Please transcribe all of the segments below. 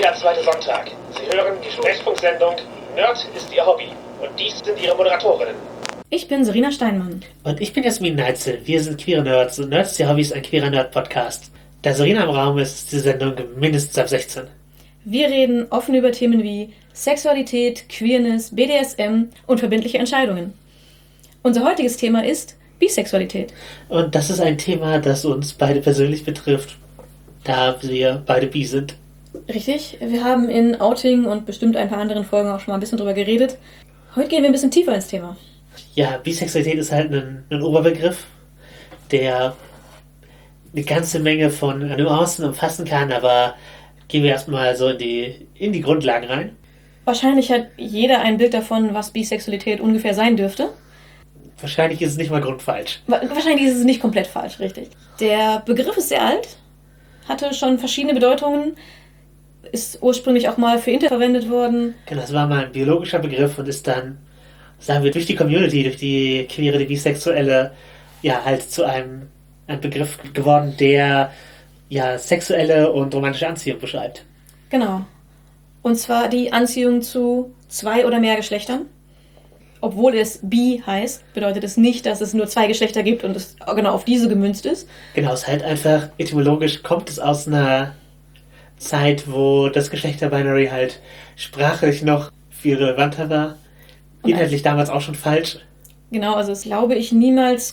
jeder zweite Sonntag. Sie hören die Sprechfunksendung Nerd ist Ihr Hobby. Und dies sind Ihre Moderatorinnen. Ich bin Serena Steinmann. Und ich bin Jasmin Neitzel. Wir sind queere Nerds und Nerds ist Ihr Hobby ist ein queerer Nerd-Podcast. Da Serena im Raum ist, ist die Sendung mindestens ab 16. Wir reden offen über Themen wie Sexualität, Queerness, BDSM und verbindliche Entscheidungen. Unser heutiges Thema ist Bisexualität. Und das ist ein Thema, das uns beide persönlich betrifft, da wir beide bi sind. Richtig, wir haben in Outing und bestimmt ein paar anderen Folgen auch schon mal ein bisschen drüber geredet. Heute gehen wir ein bisschen tiefer ins Thema. Ja, Bisexualität ist halt ein Oberbegriff, der eine ganze Menge von Nuancen umfassen kann, aber gehen wir erstmal so in die Grundlagen rein. Wahrscheinlich hat jeder ein Bild davon, was Bisexualität ungefähr sein dürfte. Wahrscheinlich ist es nicht mal grundfalsch. Wahrscheinlich ist es nicht komplett falsch, richtig. Der Begriff ist sehr alt, hatte schon verschiedene Bedeutungen, ist ursprünglich auch mal für Inter verwendet worden. Genau, das war mal ein biologischer Begriff und ist dann, sagen wir, durch die Community, durch die queere, die Bisexuelle, ja, halt zu einem Begriff geworden, der ja sexuelle und romantische Anziehung beschreibt. Genau. Und zwar die Anziehung zu zwei oder mehr Geschlechtern. Obwohl es bi heißt, bedeutet es nicht, dass es nur zwei Geschlechter gibt und es genau auf diese gemünzt ist. Genau, es ist halt einfach, etymologisch kommt es aus einer Zeit, wo das Geschlechterbinary halt sprachlich noch viel relevanter war. Inhaltlich damals auch schon falsch. Genau, also es glaube ich niemals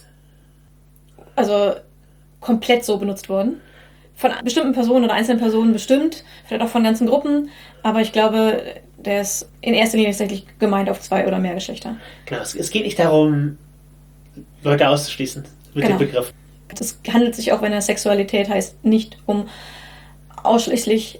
komplett so benutzt worden. Von bestimmten Personen oder einzelnen Personen bestimmt, vielleicht auch von ganzen Gruppen, aber ich glaube, der ist in erster Linie tatsächlich gemeint auf zwei oder mehr Geschlechter. Genau, es geht nicht darum, Leute auszuschließen mit dem Begriff. Es handelt sich auch, wenn er Sexualität heißt, nicht um ausschließlich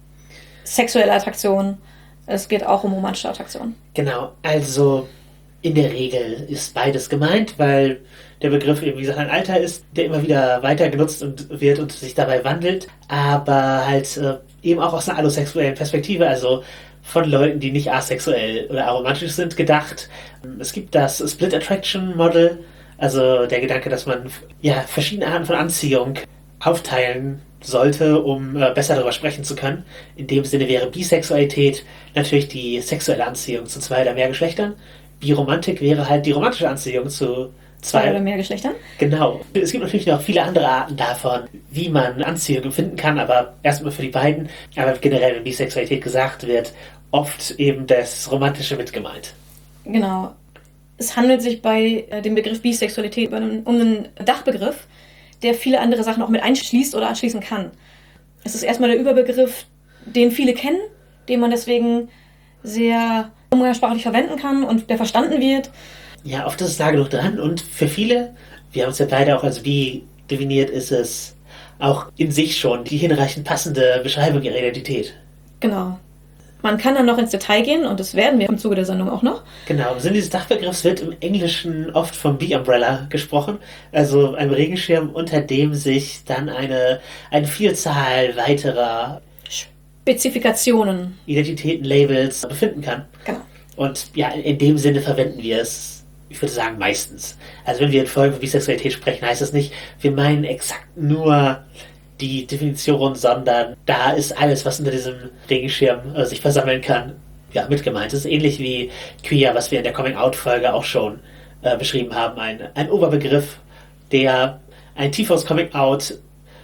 sexuelle Attraktion. Es geht auch um romantische Attraktion. Genau, also in der Regel ist beides gemeint, weil der Begriff eben, wie gesagt, ein Alter ist, der immer wieder weiter genutzt wird und sich dabei wandelt, aber halt eben auch aus einer allosexuellen Perspektive, also von Leuten, die nicht asexuell oder aromantisch sind, gedacht. Es gibt das Split Attraction Model, also der Gedanke, dass man ja verschiedene Arten von Anziehung aufteilen sollte, um besser darüber sprechen zu können. In dem Sinne wäre Bisexualität natürlich die sexuelle Anziehung zu zwei oder mehr Geschlechtern. Biromantik wäre halt die romantische Anziehung zu zwei oder mehr Geschlechtern. Genau. Es gibt natürlich noch viele andere Arten davon, wie man Anziehung empfinden kann, aber erstmal für die beiden. Aber generell, wenn Bisexualität gesagt wird, oft eben das Romantische mit gemeint. Genau. Es handelt sich bei dem Begriff Bisexualität um einen Dachbegriff, der viele andere Sachen auch mit einschließt oder anschließen kann. Es ist erstmal der Überbegriff, den viele kennen, den man deswegen sehr umgangssprachlich verwenden kann und der verstanden wird. Ja, oft ist es da genug dran und für viele, wir haben es ja beide auch als bi definiert, ist es auch in sich schon die hinreichend passende Beschreibung ihrer Identität. Genau. Man kann dann noch ins Detail gehen und das werden wir im Zuge der Sendung auch noch. Genau, im Sinne dieses Dachbegriffs wird im Englischen oft vom Bi-Umbrella gesprochen, also einem Regenschirm, unter dem sich dann eine Vielzahl weiterer Spezifikationen, Identitäten, Labels befinden kann. Genau. Und ja, in dem Sinne verwenden wir es, ich würde sagen, meistens. Also wenn wir in Folgen von Bisexualität sprechen, heißt das nicht, wir meinen exakt nur die Definition, sondern da ist alles, was unter diesem Regenschirm sich versammeln kann, ja, mit gemeint. Das ist ähnlich wie Queer, was wir in der Coming-out-Folge auch schon beschrieben haben. Ein Oberbegriff, der ein tieferes Coming-out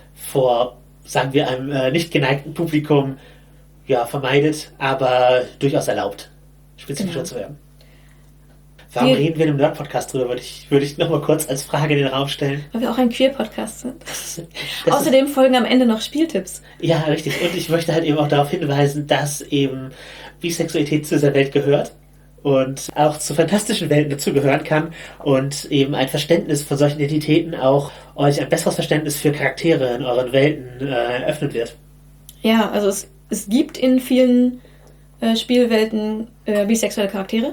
vor, sagen wir, einem nicht geneigten Publikum ja, vermeidet, aber durchaus erlaubt, spezifischer zu werden. Warum reden wir in einem Nerd-Podcast drüber? Würde ich noch mal kurz als Frage in den Raum stellen. Weil wir auch ein Queer-Podcast sind. Außerdem folgen am Ende noch Spieltipps. Ja, richtig. Und ich möchte halt eben auch darauf hinweisen, dass eben Bisexualität zu dieser Welt gehört und auch zu fantastischen Welten dazugehören kann und eben ein Verständnis von solchen Identitäten auch euch ein besseres Verständnis für Charaktere in euren Welten eröffnen wird. Ja, also es gibt in vielen Spielwelten bisexuelle Charaktere.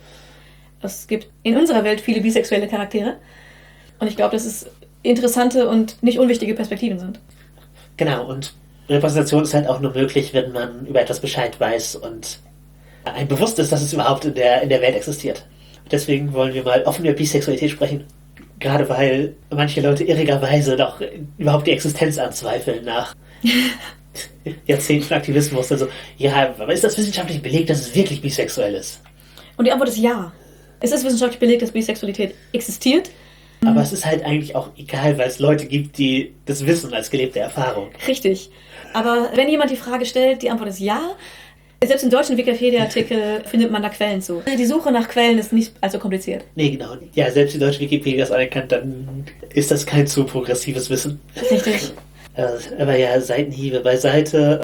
Es gibt in unserer Welt viele bisexuelle Charaktere. Und ich glaube, dass es interessante und nicht unwichtige Perspektiven sind. Genau, und Repräsentation ist halt auch nur möglich, wenn man über etwas Bescheid weiß und einem bewusst ist, dass es überhaupt in der Welt existiert. Deswegen wollen wir mal offen über Bisexualität sprechen. Gerade weil manche Leute irrigerweise doch überhaupt die Existenz anzweifeln nach Jahrzehnten Aktivismus. Also, ja, aber ist das wissenschaftlich belegt, dass es wirklich bisexuell ist? Und die Antwort ist ja. Es ist wissenschaftlich belegt, dass Bisexualität existiert. Aber es ist halt eigentlich auch egal, weil es Leute gibt, die das wissen als gelebte Erfahrung. Richtig. Aber wenn jemand die Frage stellt, die Antwort ist ja. Selbst im deutschen Wikipedia-Artikel findet man da Quellen zu. Die Suche nach Quellen ist nicht allzu kompliziert. Nee, genau. Ja, selbst die deutsche Wikipedia das anerkannt, dann ist das kein zu progressives Wissen. Richtig. Aber ja, Seitenhiebe beiseite.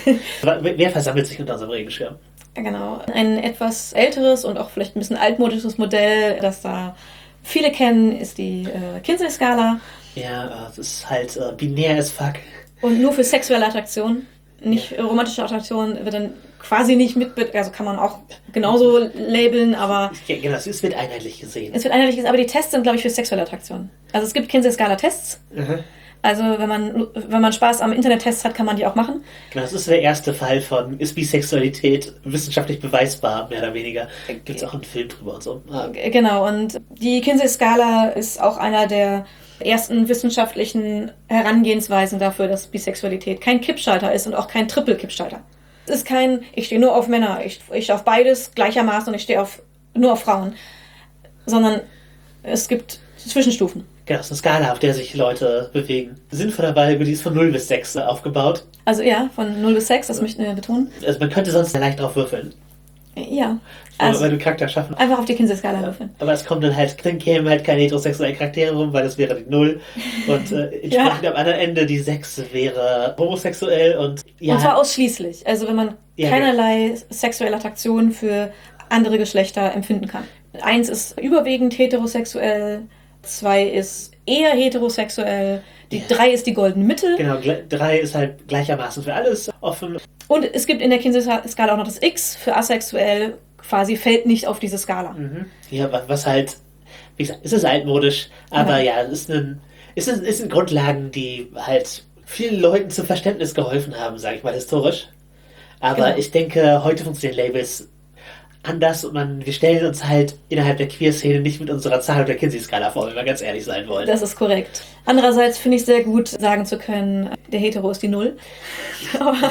Wer versammelt sich unter unserem Regenschirm? Ja, genau. Ein etwas älteres und auch vielleicht ein bisschen altmodisches Modell, das da viele kennen, ist die Kinsey-Skala. Ja, das ist halt binär as fuck. Und nur für sexuelle Attraktion. Nicht romantische Attraktion wird dann quasi nicht also kann man auch genauso labeln, aber... Ja, genau, es wird einheitlich gesehen. Es wird einheitlich gesehen, aber die Tests sind, glaube ich, für sexuelle Attraktion. Also es gibt Kinsey-Skala-Tests. Mhm. Also wenn man Spaß am Internet-Tests hat, kann man die auch machen. Genau, das ist der erste Fall von, ist Bisexualität wissenschaftlich beweisbar, mehr oder weniger. Gibt es auch einen Film drüber und so. Genau, und die Kinsey-Skala ist auch einer der ersten wissenschaftlichen Herangehensweisen dafür, dass Bisexualität kein Kippschalter ist und auch kein Triple-Kippschalter. Es ist kein, ich stehe nur auf Männer, ich stehe auf beides gleichermaßen und ich stehe nur auf Frauen. Sondern es gibt Zwischenstufen. Genau, es ist eine Skala, auf der sich Leute bewegen. Sinnvollerweise, die ist von 0 bis 6 aufgebaut. Also ja, von 0 bis 6, das möchten wir betonen. Also man könnte sonst leicht drauf würfeln. Ja. Also weil du Charakter schaffen. Einfach auf die Kinsey-Skala würfeln. Aber es kommt dann kämen halt keine heterosexuellen Charaktere rum, weil das wäre die 0. Und entsprechend am anderen Ende die 6 wäre homosexuell und ja. Und zwar ausschließlich. Also wenn man keinerlei sexuelle Attraktion für andere Geschlechter empfinden kann. 1 ist überwiegend heterosexuell, 2 ist eher heterosexuell, die 3 ist die goldene Mitte. Genau, 3 ist halt gleichermaßen für alles offen. Und es gibt in der Kinsey-Skala auch noch das X für asexuell, quasi fällt nicht auf diese Skala. Mhm. Ja, was halt, wie gesagt, es ist altmodisch, aber es sind Grundlagen, die halt vielen Leuten zum Verständnis geholfen haben, sage ich mal, historisch. Aber ich denke, heute funktionieren Labels anders und wir stellen uns halt innerhalb der Queer-Szene nicht mit unserer Zahl der Kinsey-Skala vor, wenn wir ganz ehrlich sein wollen. Das ist korrekt. Andererseits finde ich sehr gut, sagen zu können, der Hetero ist die 0. Aber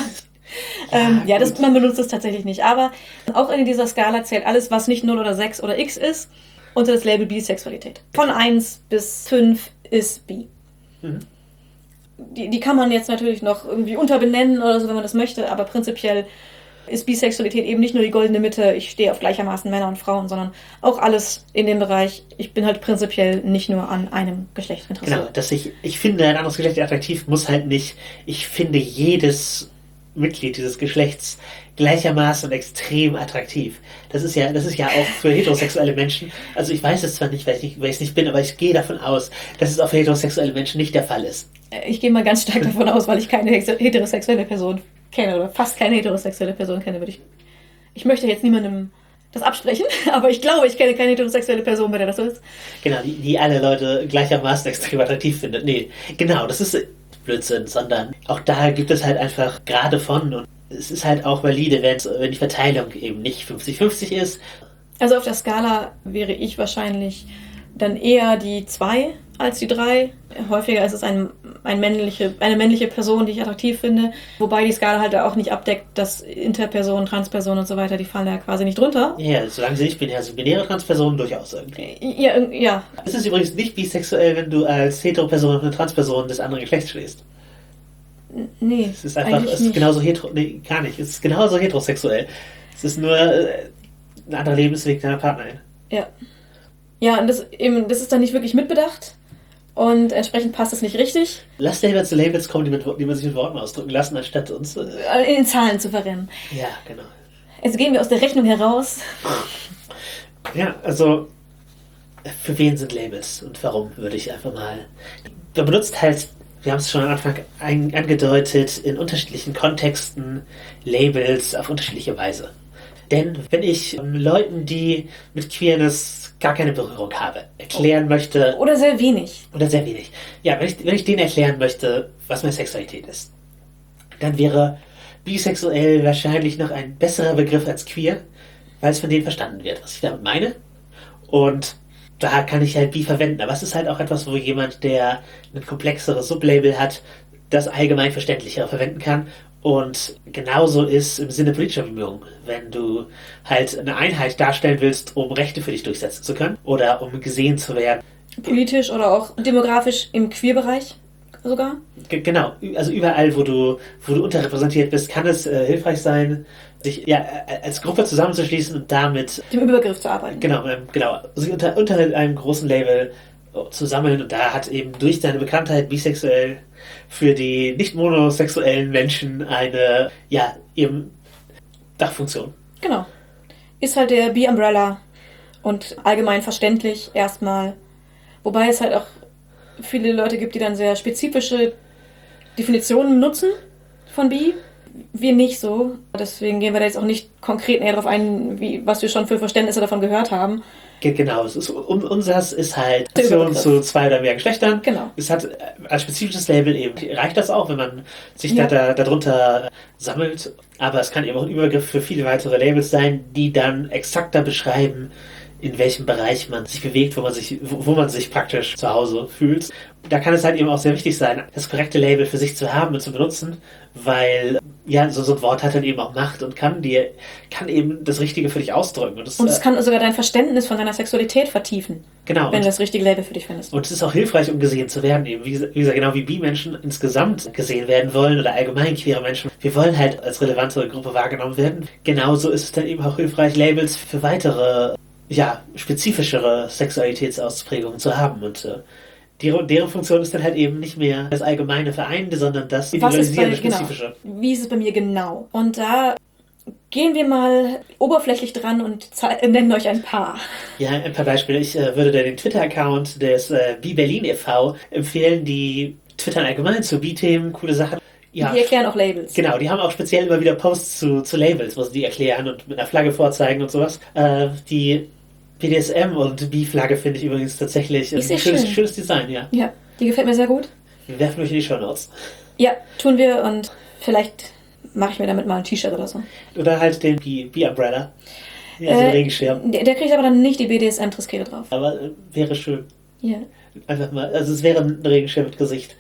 man benutzt es tatsächlich nicht. Aber auch in dieser Skala zählt alles, was nicht 0 oder 6 oder X ist, unter das Label Bisexualität. Von 1 bis 5 ist Bi. Mhm. Die kann man jetzt natürlich noch irgendwie unterbenennen oder so, wenn man das möchte, aber prinzipiell ist Bisexualität eben nicht nur die goldene Mitte, ich stehe auf gleichermaßen Männer und Frauen, sondern auch alles in dem Bereich, ich bin halt prinzipiell nicht nur an einem Geschlecht interessiert. Genau, dass ich finde, ein anderes Geschlecht attraktiv muss halt nicht, ich finde jedes Mitglied dieses Geschlechts gleichermaßen und extrem attraktiv. Das ist ja auch für heterosexuelle Menschen, also ich weiß es zwar nicht, weil ich es nicht bin, aber ich gehe davon aus, dass es auch für heterosexuelle Menschen nicht der Fall ist. Ich gehe mal ganz stark davon aus, weil ich keine heterosexuelle Person kenne oder fast keine heterosexuelle Person kenne, ich möchte jetzt niemandem das absprechen, aber ich glaube, ich kenne keine heterosexuelle Person, bei der das so ist. Genau, die alle Leute gleichermaßen extrem attraktiv findet. Nee, genau, das ist Blödsinn, sondern auch da gibt es halt einfach gerade von und es ist halt auch valide, wenn die Verteilung eben nicht 50-50 ist. Also auf der Skala wäre ich wahrscheinlich dann eher die 2 als die 3. Häufiger ist es eine männliche Person, die ich attraktiv finde, wobei die Skala halt auch nicht abdeckt, dass Interpersonen, Transpersonen und so weiter, die fallen da quasi nicht drunter. Ja, solange sie nicht binär sind, binäre Transpersonen durchaus irgendwie. Ja. Es ist übrigens nicht bisexuell, wenn du als Heteroperson und eine Transperson des anderen Geschlechts stehst. Nee, es ist einfach, es ist genauso gar nicht. Es ist genauso heterosexuell. Es ist nur ein anderer Lebensweg deiner Partnerin. Ja. Ja, und das ist dann nicht wirklich mitbedacht und entsprechend passt es nicht richtig. Lass lieber zu Labels kommen, die man sich mit Worten ausdrücken lassen, anstatt uns in Zahlen zu verrennen. Ja, genau. Jetzt gehen wir aus der Rechnung heraus. Ja, also für wen sind Labels und warum, würde ich einfach mal... Man benutzt halt, wir haben es schon am Anfang angedeutet, in unterschiedlichen Kontexten Labels auf unterschiedliche Weise. Denn wenn ich Leuten, die mit Queerness gar keine Berührung habe, erklären möchte... Oder sehr wenig. Ja, wenn ich denen erklären möchte, was meine Sexualität ist, dann wäre bisexuell wahrscheinlich noch ein besserer Begriff als queer, weil es von denen verstanden wird, was ich damit meine. Und da kann ich halt bi verwenden. Aber es ist halt auch etwas, wo jemand, der ein komplexeres Sublabel hat, das allgemein verständlichere verwenden kann, Und genauso ist im Sinne politischer Bemühungen, wenn du halt eine Einheit darstellen willst, um Rechte für dich durchsetzen zu können oder um gesehen zu werden. Politisch oder auch demografisch im Queerbereich sogar? Genau, also überall, wo du unterrepräsentiert bist, kann es hilfreich sein, sich als Gruppe zusammenzuschließen und damit Dem Überbegriff zu arbeiten. genau, sich unter einem großen Label zu sammeln. Und da hat eben durch deine Bekanntheit bisexuell für die nicht monosexuellen Menschen eine, eben Dachfunktion. Genau. Ist halt der Bi-Umbrella und allgemein verständlich erstmal. Wobei es halt auch viele Leute gibt, die dann sehr spezifische Definitionen nutzen von Bi. Wir nicht so. Deswegen gehen wir da jetzt auch nicht konkret näher darauf ein, was wir schon für Verständnisse davon gehört haben. Genau, unseres ist halt Aktion zu 2 oder mehr Geschlechtern. Genau. Es hat als spezifisches Label eben, reicht das auch, wenn man sich darunter sammelt. Aber es kann eben auch ein Übergriff für viele weitere Labels sein, die dann exakter beschreiben, in welchem Bereich man sich bewegt, wo man sich praktisch zu Hause fühlt. Da kann es halt eben auch sehr wichtig sein, das korrekte Label für sich zu haben und zu benutzen, weil so ein Wort hat dann eben auch Macht und kann eben das Richtige für dich ausdrücken. Und es kann sogar dein Verständnis von deiner Sexualität vertiefen, genau, wenn du das richtige Label für dich findest. Und es ist auch hilfreich, um gesehen zu werden, eben wie gesagt, genau wie Bi-Menschen insgesamt gesehen werden wollen oder allgemein queere Menschen. Wir wollen halt als relevante Gruppe wahrgenommen werden. Genauso ist es dann eben auch hilfreich, Labels für weitere spezifischere Sexualitätsausprägungen zu haben. Und deren Funktion ist dann halt eben nicht mehr das allgemeine Vereinende, sondern das individualisierende, Spezifische. Genau. Wie ist es bei mir genau? Und da gehen wir mal oberflächlich dran und nennen euch ein paar. Ja, ein paar Beispiele. Ich würde den Twitter-Account des Bi-Berlin e.V. empfehlen, die twittern allgemein zu Bi-Themen, coole Sachen. Ja, die erklären auch Labels. Genau, die haben auch speziell immer wieder Posts zu Labels, wo sie die erklären und mit einer Flagge vorzeigen und sowas. Die BDSM und Bi-Flagge finde ich übrigens tatsächlich ein schönes Design, ja. Ja, die gefällt mir sehr gut. Wir werfen euch in die Shownotes. Ja, tun wir und vielleicht mache ich mir damit mal ein T-Shirt oder so. Oder halt den Bi-Umbrella. Ja, den Regenschirm. Der kriegt aber dann nicht die BDSM-Triskele drauf. Aber wäre schön. Ja. Einfach mal, also es wäre ein Regenschirm mit Gesicht.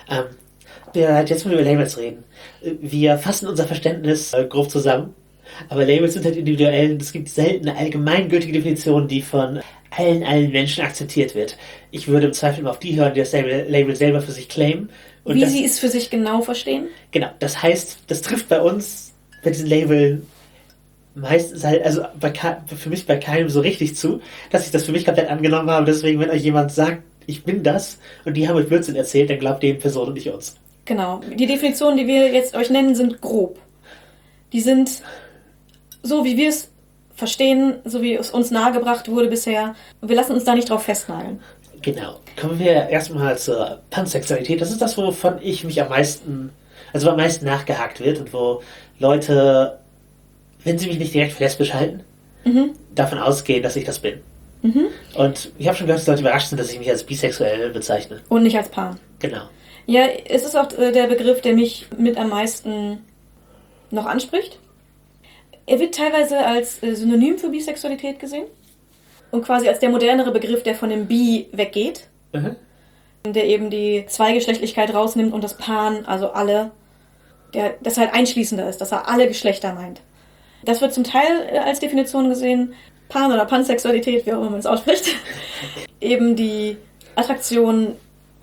Jetzt wollen wir über Labels reden. Wir fassen unser Verständnis grob zusammen. Aber Labels sind halt individuell. Es gibt selten eine allgemeingültige Definition, die von allen Menschen akzeptiert wird. Ich würde im Zweifel immer auf die hören, die das Label selber für sich claimen. Und sie es für sich genau verstehen? Genau, das heißt, das trifft bei uns, bei diesen Labeln, meistens halt, also für mich bei keinem so richtig zu, dass ich das für mich komplett angenommen habe. Deswegen, wenn euch jemand sagt, ich bin das, und die haben euch Blödsinn erzählt, dann glaubt den Person und nicht uns. Genau. Die Definitionen, die wir jetzt euch nennen, sind grob. Die sind so, wie wir es verstehen, so wie es uns nahegebracht wurde bisher. Und wir lassen uns da nicht drauf festnageln. Genau. Kommen wir erstmal zur Pansexualität. Das ist das, wovon ich mich am meisten nachgehakt wird und wo Leute, wenn sie mich nicht direkt für lesbisch halten, davon ausgehen, dass ich das bin. Mhm. Und ich habe schon gehört, dass Leute überrascht sind, dass ich mich als bisexuell bezeichne. Und nicht als Paar. Genau. Ja, es ist auch der Begriff, der mich mit am meisten noch anspricht. Er wird teilweise als Synonym für Bisexualität gesehen und quasi als der modernere Begriff, der von dem Bi weggeht, der eben die Zweigeschlechtlichkeit rausnimmt und das Pan, also alle, das halt einschließender ist, dass er alle Geschlechter meint. Das wird zum Teil als Definition gesehen, Pan- oder Pansexualität, wie auch immer man es ausspricht, eben die Attraktion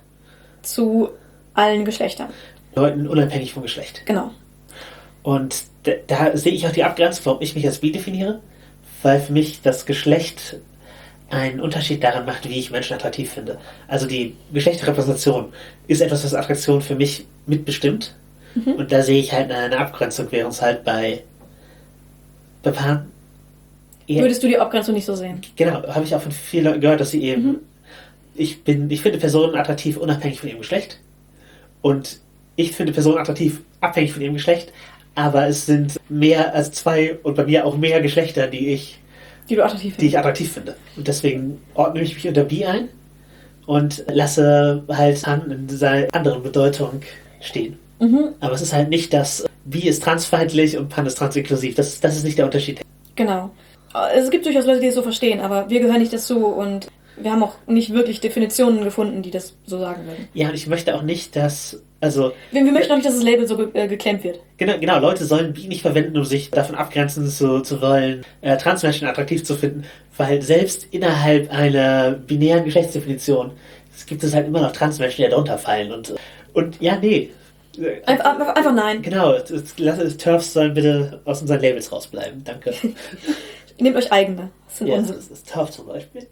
zu allen Geschlechtern. Leuten unabhängig vom Geschlecht. Genau. Und da sehe ich auch die Abgrenzung, warum ich mich als bi definiere, weil für mich das Geschlecht einen Unterschied daran macht, wie ich Menschen attraktiv finde. Also die Geschlechterrepräsentation ist etwas, was Attraktion für mich mitbestimmt. Und da sehe ich halt eine Abgrenzung, während es halt bei Paaren würdest du die Abgrenzung nicht so sehen? Genau, habe ich auch von vielen Leuten gehört, dass sie eben ich finde Personen attraktiv unabhängig von ihrem Geschlecht und ich finde Personen attraktiv abhängig von ihrem Geschlecht, aber es sind mehr als 2 und bei mir auch mehr Geschlechter, die ich attraktiv finde. Und deswegen ordne ich mich unter bi ein und lasse halt Pan in dieser anderen Bedeutung stehen. Aber es ist halt nicht das, bi ist transfeindlich und Pan ist transinklusiv. Das ist nicht der Unterschied. Genau. Es gibt durchaus Leute, die es so verstehen, aber wir gehören nicht dazu und wir haben auch nicht wirklich Definitionen gefunden, die das so sagen würden. Ja, und ich möchte auch nicht, dass Also, Wir möchten auch nicht, dass das Label so geklemmt wird. genau, Leute sollen bi nicht verwenden, um sich davon abgrenzen zu wollen, Transmenschen attraktiv zu finden, weil selbst innerhalb einer binären Geschlechtsdefinition gibt es halt immer noch Transmenschen, die da drunter fallen. Und ja, nee. Einfach nein. Genau, TERFs sollen bitte aus unseren Labels rausbleiben. Danke. Nehmt euch eigene. Das sind Ja, unsere. das ist TERF zum Beispiel.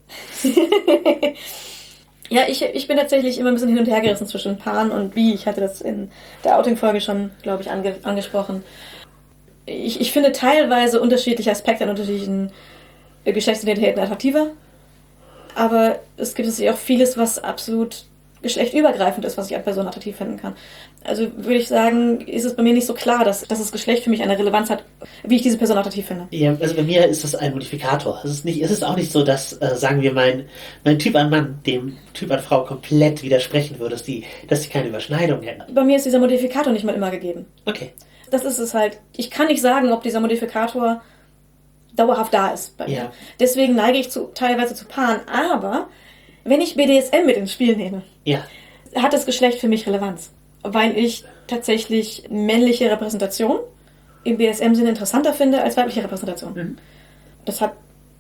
Ja, ich bin tatsächlich immer ein bisschen hin und her gerissen zwischen Pan und Bi. Ich hatte das in der Outing-Folge schon, glaube ich, angesprochen. Ich finde teilweise unterschiedliche Aspekte an unterschiedlichen Geschlechtsidentitäten attraktiver. Aber es gibt natürlich auch vieles, was absolut geschlechtübergreifend ist, was ich an Personen attraktiv finden kann. Also würde ich sagen, ist es bei mir nicht so klar, dass das Geschlecht für mich eine Relevanz hat, wie ich diese Person attraktiv finde. Ja, also bei mir ist das ein Modifikator. Es ist auch nicht so, dass, sagen wir, mein Typ an Mann dem Typ an Frau komplett widersprechen würde, dass die keine Überschneidung hätten. Bei mir ist dieser Modifikator nicht mal immer gegeben. Okay. Das ist es halt. Ich kann nicht sagen, ob dieser Modifikator dauerhaft da ist bei mir. Ja. Deswegen neige ich teilweise zu Pan. Aber wenn ich BDSM mit ins Spiel nehme, Ja. hat das Geschlecht für mich Relevanz. Weil ich tatsächlich männliche Repräsentation im BDSM-Sinne interessanter finde als weibliche Repräsentation. Mhm. Das hat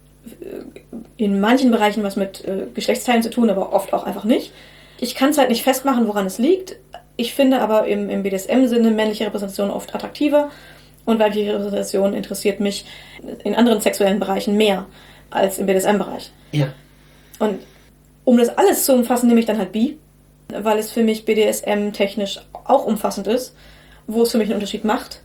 in manchen Bereichen was mit Geschlechtsteilen zu tun, aber oft auch einfach nicht. Ich kann es halt nicht festmachen, woran es liegt. Ich finde aber im BDSM-Sinne männliche Repräsentation oft attraktiver und weibliche Repräsentation interessiert mich in anderen sexuellen Bereichen mehr als im BDSM-Bereich. Ja. Und um das alles zu umfassen, nehme ich dann halt Bi, weil es für mich BDSM-technisch auch umfassend ist, wo es für mich einen Unterschied macht.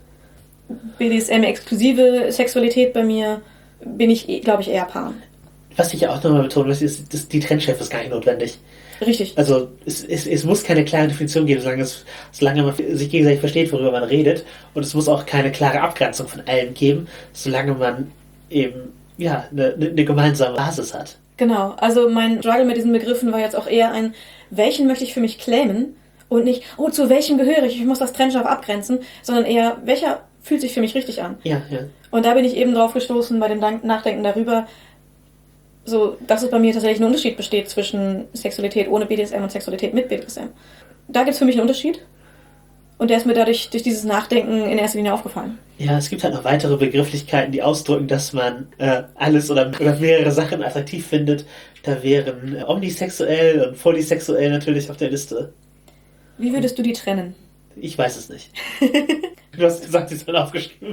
BDSM-exklusive Sexualität bei mir bin ich, glaube ich, eher Pan. Was ich ja auch nochmal betonen muss, ist, die Trennschärfe ist gar nicht notwendig. Richtig. Also es muss keine klare Definition geben, solange man sich gegenseitig versteht, worüber man redet. Und es muss auch keine klare Abgrenzung von allem geben, solange man eben eine gemeinsame Basis hat. Genau, also mein Struggle mit diesen Begriffen war jetzt auch eher welchen möchte ich für mich claimen und nicht, zu welchem gehöre ich muss das trennscharf abgrenzen, sondern eher, welcher fühlt sich für mich richtig an. Ja, ja. Und da bin ich eben drauf gestoßen bei dem Nachdenken darüber, so, dass es bei mir tatsächlich ein Unterschied besteht zwischen Sexualität ohne BDSM und Sexualität mit BDSM. Da gibt es für mich einen Unterschied. Und der ist mir dadurch durch dieses Nachdenken in erster Linie aufgefallen. Ja, es gibt halt noch weitere Begrifflichkeiten, die ausdrücken, dass man alles oder mehrere Sachen attraktiv findet. Da wären omnisexuell und polysexuell natürlich auf der Liste. Wie würdest du die trennen? Ich weiß es nicht. Du hast gesagt, sie sollen aufgeschrieben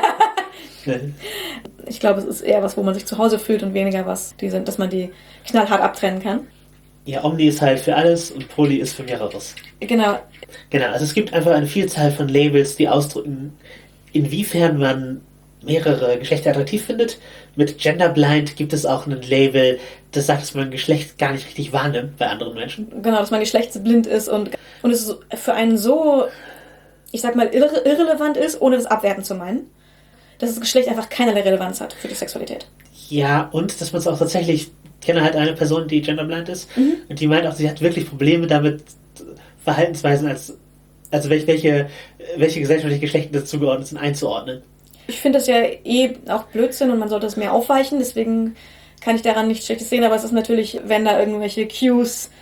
werden. Ich glaube, es ist eher was, wo man sich zu Hause fühlt und weniger dass man die knallhart abtrennen kann. Ja, Omni ist halt für alles und Poly ist für mehreres. Genau. Genau, also es gibt einfach eine Vielzahl von Labels, die ausdrücken, inwiefern man mehrere Geschlechter attraktiv findet. Mit Genderblind gibt es auch ein Label, das sagt, dass man Geschlecht gar nicht richtig wahrnimmt bei anderen Menschen. Genau, dass man geschlechtsblind ist und es für einen so, ich sag mal, irrelevant ist, ohne das abwerten zu meinen, dass das Geschlecht einfach keinerlei Relevanz hat für die Sexualität. Ja, und dass man es auch tatsächlich, ich kenne halt eine Person, die genderblind ist, und die meint auch, sie hat wirklich Probleme damit, Verhaltensweisen also welche gesellschaftlichen Geschlechter dazu geordnet sind, einzuordnen. Ich finde das ja auch Blödsinn und man sollte es mehr aufweichen, deswegen kann ich daran nichts Schlechtes sehen, aber es ist natürlich, wenn da irgendwelche Cues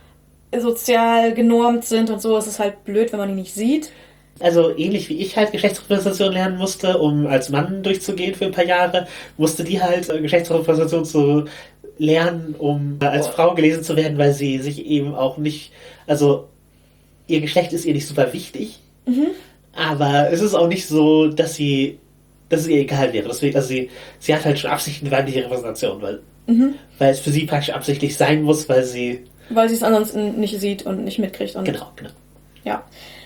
sozial genormt sind und so, ist es halt blöd, wenn man die nicht sieht. Also ähnlich wie ich halt Geschlechtsrepräsentation lernen musste, um als Mann durchzugehen für ein paar Jahre, musste die halt Geschlechtsrepräsentation zu lernen, um als Frau gelesen zu werden, weil sie sich eben auch nicht, also ihr Geschlecht ist ihr nicht super wichtig, aber es ist auch nicht so, dass es ihr egal wäre. Deswegen, also sie hat halt schon Absichten weibliche Repräsentation, weil es für sie praktisch absichtlich sein muss, weil sie es ansonsten nicht sieht und nicht mitkriegt. Und genau. Ja.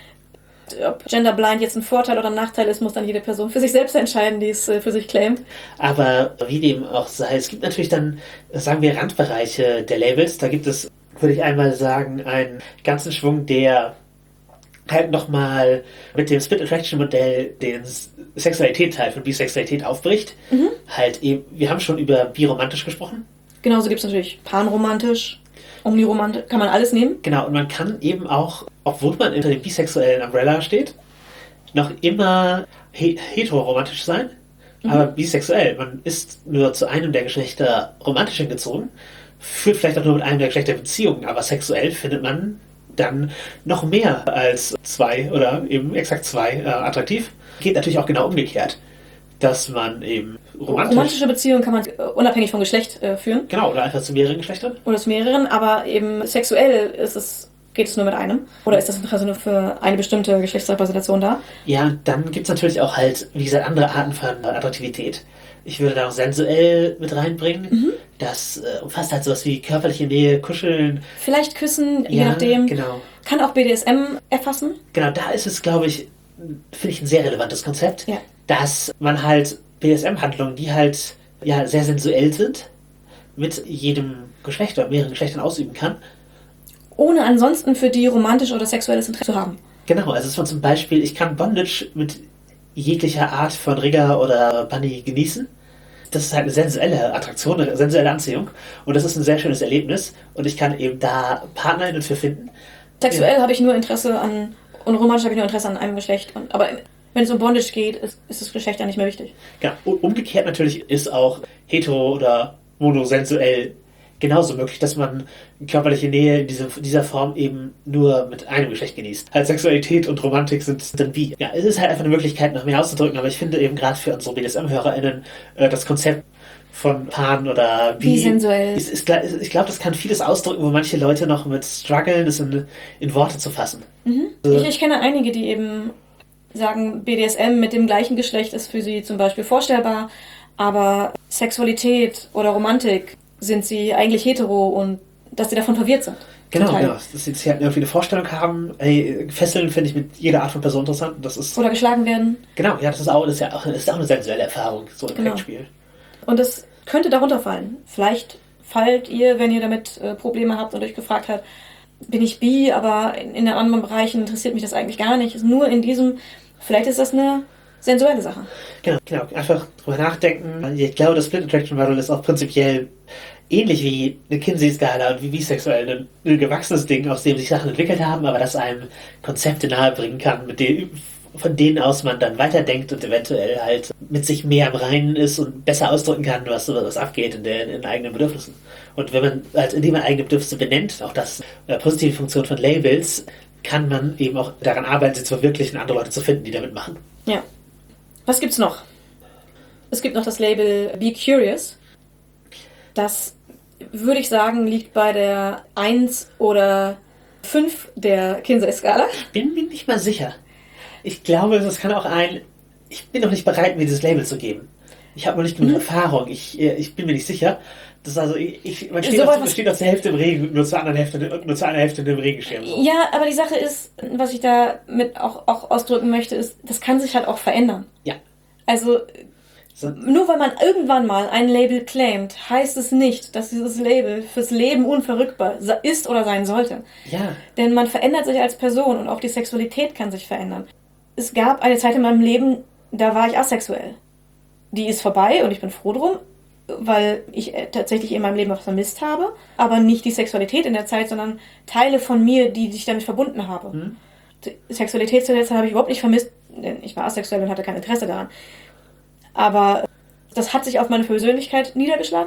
Ob Genderblind jetzt ein Vorteil oder ein Nachteil ist, muss dann jede Person für sich selbst entscheiden, die es für sich claimt. Aber wie dem auch sei, es gibt natürlich dann, sagen wir, Randbereiche der Labels. Da gibt es, würde ich einmal sagen, einen ganzen Schwung, der halt nochmal mit dem Split Attraction Modell den Sexualität-Teil von Bisexualität aufbricht. Halt eben, wir haben schon über biromantisch gesprochen. Genauso gibt es natürlich panromantisch, omniromantisch, kann man alles nehmen. Genau, und man kann eben auch, obwohl man unter dem bisexuellen Umbrella steht, noch immer heteroromantisch sein, aber bisexuell. Man ist nur zu einem der Geschlechter romantisch hingezogen, führt vielleicht auch nur mit einem der Geschlechter Beziehungen, aber sexuell findet man dann noch mehr als 2 oder eben exakt 2 attraktiv. Geht natürlich auch genau umgekehrt, dass man eben romantische Beziehungen kann man unabhängig vom Geschlecht führen. Genau, oder einfach zu mehreren Geschlechtern. Oder zu mehreren, aber eben sexuell geht es nur mit einem? Oder ist das Interesse nur für eine bestimmte Geschlechtsrepräsentation da? Ja, dann gibt es natürlich auch halt, wie gesagt, andere Arten von Attraktivität. Ich würde da auch sensuell mit reinbringen. Das umfasst halt sowas wie körperliche Nähe, Kuscheln. Vielleicht Küssen, je nachdem. Genau. Kann auch BDSM erfassen. Genau, da ist es, glaube ich, finde ich ein sehr relevantes Konzept, Ja. dass man halt BDSM-Handlungen, die halt ja sehr sensuell sind, mit jedem Geschlecht oder mehreren Geschlechtern ausüben kann. Ohne ansonsten für die romantisch oder sexuelles Interesse zu haben. Genau, also dass man zum Beispiel, ich kann Bondage mit jeglicher Art von Rigger oder Bunny genießen. Das ist halt eine sensuelle Attraktion, eine sensuelle Anziehung. Und das ist ein sehr schönes Erlebnis. Und ich kann eben da PartnerInnen für finden. Sexuell habe ich nur Interesse an, und romantisch habe ich nur Interesse an einem Geschlecht. Aber wenn es um Bondage geht, ist das Geschlecht ja nicht mehr wichtig. Genau. Umgekehrt natürlich ist auch hetero oder monosensuell genauso möglich, dass man körperliche Nähe in dieser Form eben nur mit einem Geschlecht genießt. Halt Sexualität und Romantik sind dann bi. Ja, es ist halt einfach eine Möglichkeit, noch mehr auszudrücken, aber ich finde eben gerade für unsere BDSM-HörerInnen das Konzept von Pan oder bi Bisensuell. Ich glaube, das kann vieles ausdrücken, wo manche Leute noch mit strugglen, das in Worte zu fassen. Ich kenne einige, die eben sagen, BDSM mit dem gleichen Geschlecht ist für sie zum Beispiel vorstellbar, aber Sexualität oder Romantik sind sie eigentlich hetero und dass sie davon verwirrt sind. Genau. Dass sie halt irgendwie eine Vorstellung haben, ey, Fesseln finde ich mit jeder Art von Person interessant. Das ist, oder geschlagen werden. Genau, ja, das ist auch eine sensuelle Erfahrung, so ein Brettspiel. Und das könnte darunter fallen. Vielleicht fallt ihr, wenn ihr damit Probleme habt und euch gefragt habt, bin ich bi, aber in den anderen Bereichen interessiert mich das eigentlich gar nicht. Ist nur in diesem, vielleicht ist das eine sensuelle Sache. Genau. Einfach drüber nachdenken. Ich glaube, das Split Attraction Model ist auch prinzipiell ähnlich wie eine Kinsey-Skala und wie bisexuell ein gewachsenes Ding, aus dem sich Sachen entwickelt haben, aber das einem Konzepte nahebringen kann, von denen aus man dann weiterdenkt und eventuell halt mit sich mehr im Reinen ist und besser ausdrücken kann, was abgeht in den eigenen Bedürfnissen. Und wenn man, halt, indem man eigene Bedürfnisse benennt, auch das positive Funktion von Labels, kann man eben auch daran arbeiten, sie zu verwirklichen, andere Leute zu finden, die damit machen. Ja. Was gibt's noch? Es gibt noch das Label Be Curious. Das, würde ich sagen, liegt bei der 1 oder 5 der Kinsey-Skala. Ich bin mir nicht mal sicher. Ich glaube, das kann auch ich bin noch nicht bereit, mir dieses Label zu geben. Ich habe noch nicht genug Erfahrung. Ich bin mir nicht sicher. Das ist also, man steht aus der Hälfte im Regen, nur zur einer Hälfte in dem Regenschirm. So. Ja, aber die Sache ist, was ich da mit auch ausdrücken möchte, ist, das kann sich halt auch verändern. Ja. Also, nur weil man irgendwann mal ein Label claimt, heißt es nicht, dass dieses Label fürs Leben unverrückbar ist oder sein sollte. Ja. Denn man verändert sich als Person und auch die Sexualität kann sich verändern. Es gab eine Zeit in meinem Leben, da war ich asexuell. Die ist vorbei und ich bin froh drum, weil ich tatsächlich in meinem Leben was vermisst habe, aber nicht die Sexualität in der Zeit, sondern Teile von mir, die ich damit verbunden habe. Die Sexualität zu der Zeit habe ich überhaupt nicht vermisst, denn ich war asexuell und hatte kein Interesse daran. Aber das hat sich auf meine Persönlichkeit niedergeschlagen.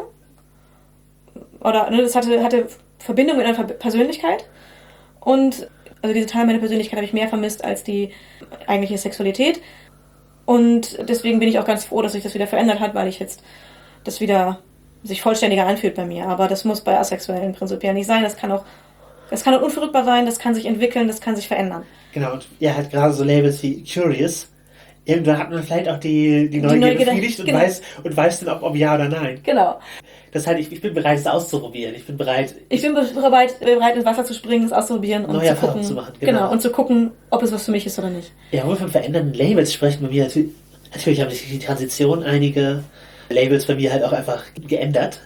Oder das hatte Verbindung mit einer Persönlichkeit. Und also diese Teil meiner Persönlichkeit habe ich mehr vermisst als die eigentliche Sexualität. Und deswegen bin ich auch ganz froh, dass sich das wieder verändert hat, weil ich jetzt das wieder sich vollständiger anfühlt bei mir. Aber das muss bei Asexuellen prinzipiell nicht sein. Das kann auch unverrückbar sein, das kann sich entwickeln, das kann sich verändern. Genau, und ja, halt gerade so Labels wie Curious. Irgendwann hat man vielleicht auch die Neugier befriedigt und weiß dann, ob ja oder nein. Genau. Das heißt, ich bin bereit, es auszuprobieren. Ich bin bereit, ins Wasser zu springen, es auszuprobieren und neue Erfahrungen zu machen. Genau, und zu gucken, ob es was für mich ist oder nicht. Ja, wo wir von verändernden Labels sprechen, bei mir natürlich haben sich die Transition einige Labels bei mir halt auch einfach geändert.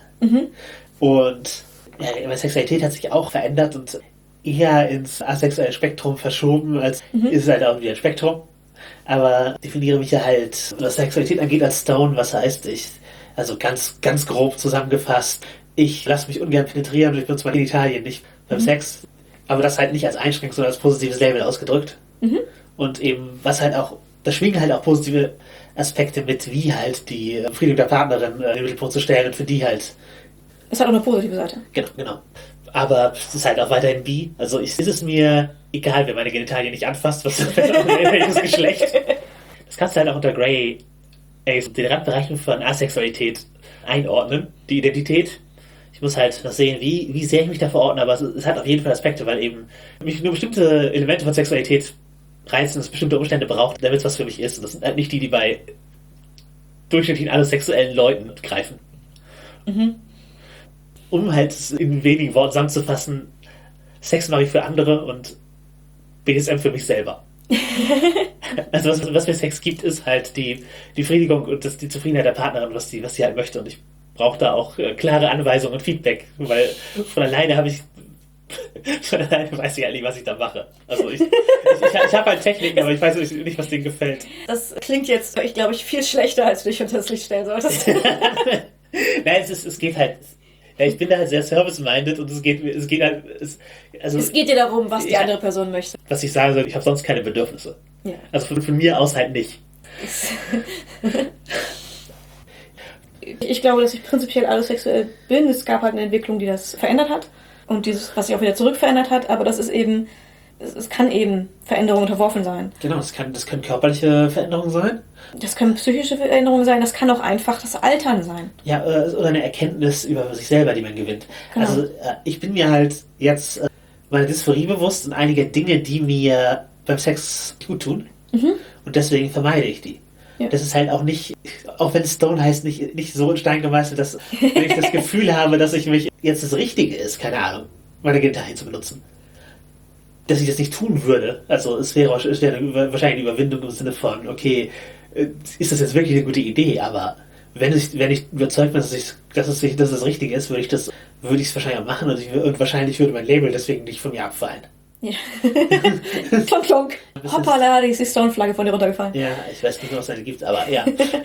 Und ja, meine Sexualität hat sich auch verändert und eher ins asexuelle Spektrum verschoben, als ist es halt auch wieder ein Spektrum. Aber definiere mich ja halt, was Sexualität angeht, als Stone, was heißt also ganz, ganz grob zusammengefasst, ich lasse mich ungern penetrieren und ich benutze meine Genitalien nicht beim Sex, aber das halt nicht als Einschränkung, sondern als positives Label ausgedrückt. Und eben, da schwingen halt auch positive Aspekte mit, wie halt die Befriedigung der Partnerin in den Mittelpunkt zu stellen und für die halt. Es hat auch eine positive Seite. Genau. Aber es ist halt auch weiterhin bi. Also ist es mir egal, wer meine Genitalien nicht anfasst, welches Geschlecht. Das kannst du halt auch unter Grey den Randbereichen von Asexualität einordnen. Die Identität. Ich muss halt noch sehen, wie sehr ich mich da verordne, aber es hat auf jeden Fall Aspekte, weil eben mich nur bestimmte Elemente von Sexualität reizen, dass es bestimmte Umstände braucht, damit es was für mich ist. Und das sind halt nicht die bei durchschnittlich allosexuellen Leuten greifen. Mhm. Um halt in wenigen Worten zusammenzufassen, Sex mache ich für andere und BDSM für mich selber. Also was mir Sex gibt, ist halt die Befriedigung und die Zufriedenheit der Partnerin, was sie halt möchte. Und ich brauche da auch klare Anweisungen und Feedback, weil von alleine weiß ich halt nicht, was ich da mache. Also ich habe halt Techniken, aber ich weiß nicht, was denen gefällt. Das klingt jetzt, ich glaube, viel schlechter, als du dich unter das Licht stellen solltest. Nein, es geht halt. Ja, ich bin da halt sehr service-minded und es geht halt. Es geht dir darum, was die andere Person möchte. Was ich sagen soll, ich habe sonst keine Bedürfnisse. Ja. Also von mir aus halt nicht. Ich glaube, dass ich prinzipiell allosexuell bin. Es gab halt eine Entwicklung, die das verändert hat. Und dieses, was sich auch wieder zurück verändert hat. Aber das ist eben, es kann eben Veränderungen unterworfen sein. Genau, das können körperliche Veränderungen sein. Das können psychische Veränderungen sein. Das kann auch einfach das Altern sein. Ja, oder eine Erkenntnis über sich selber, die man gewinnt. Genau. Also ich bin mir halt jetzt meiner Dysphorie bewusst und einige Dinge, die mir beim Sex gut tun. Mhm. Und deswegen vermeide ich die. Ja. Das ist halt auch nicht, auch wenn Stone heißt, nicht so in Stein gemeißelt, dass wenn ich das Gefühl habe, dass ich mich jetzt das Richtige ist, keine Ahnung, meine Genitalien zu benutzen, dass ich das nicht tun würde. Also es wäre wahrscheinlich eine Überwindung im Sinne von, okay, ist das jetzt wirklich eine gute Idee, aber wenn ich überzeugt bin, dass es das Richtige ist, würde ich es wahrscheinlich auch machen und wahrscheinlich würde mein Label deswegen nicht von mir abfallen. Ja. Klonk, klonk. Hoppala, ist die Stone-Flagge von dir runtergefallen. Ja, ich weiß nicht, ob es eine gibt, aber ja.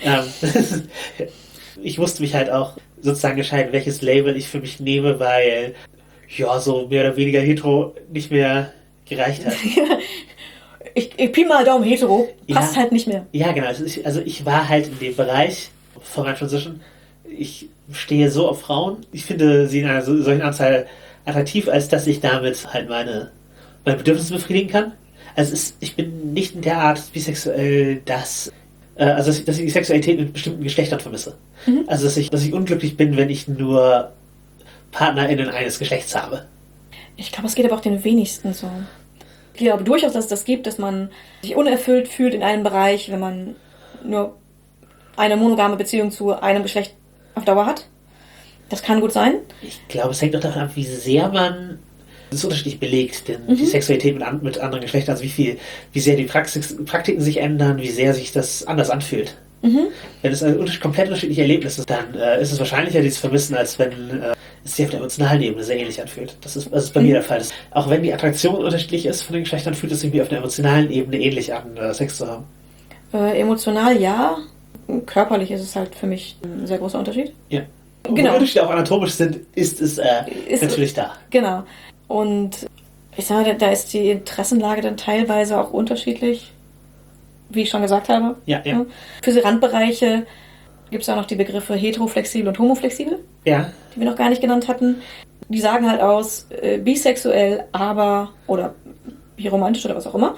Ich musste mich halt auch sozusagen entscheiden, welches Label ich für mich nehme, weil ja, so mehr oder weniger hetero nicht mehr gereicht hat. Ich Pi mal Daumen hetero, passt halt nicht mehr. Ja, genau. Also ich war halt in dem Bereich von meiner Transition. Ich stehe so auf Frauen. Ich finde sie in einer solchen Anzahl attraktiv, als dass ich damit halt meine Bedürfnisse befriedigen kann. Also ich bin nicht in der Art bisexuell, dass ich die Sexualität mit bestimmten Geschlechtern vermisse. Mhm. Also dass ich unglücklich bin, wenn ich nur PartnerInnen eines Geschlechts habe. Ich glaube, es geht aber auch den wenigsten so. Ich glaube durchaus, dass es das gibt, dass man sich unerfüllt fühlt in einem Bereich, wenn man nur eine monogame Beziehung zu einem Geschlecht auf Dauer hat. Das kann gut sein. Ich glaube, es hängt doch davon ab, wie sehr man das ist unterschiedlich belegt, denn die Sexualität mit anderen Geschlechtern, also wie sehr die Praktiken sich ändern, wie sehr sich das anders anfühlt. Mhm. Wenn es ein komplett unterschiedliches Erlebnis ist, dann ist es wahrscheinlicher, dieses Vermissen, als wenn es sich auf der emotionalen Ebene sehr ähnlich anfühlt. Das ist bei mir der Fall. Auch wenn die Attraktion unterschiedlich ist von den Geschlechtern, fühlt es sich wie auf der emotionalen Ebene ähnlich an, Sex zu haben. Emotional ja, körperlich ist es halt für mich ein sehr großer Unterschied. Ja. Und genau. Wenn Unterschiede auch anatomisch sind, ist es natürlich da. Genau. Und ich sage, da ist die Interessenlage dann teilweise auch unterschiedlich, wie ich schon gesagt habe. Ja. Für diese Randbereiche gibt es auch noch die Begriffe heteroflexibel und homoflexibel, die wir noch gar nicht genannt hatten. Die sagen halt aus, bisexuell, aber, oder biromantisch oder was auch immer,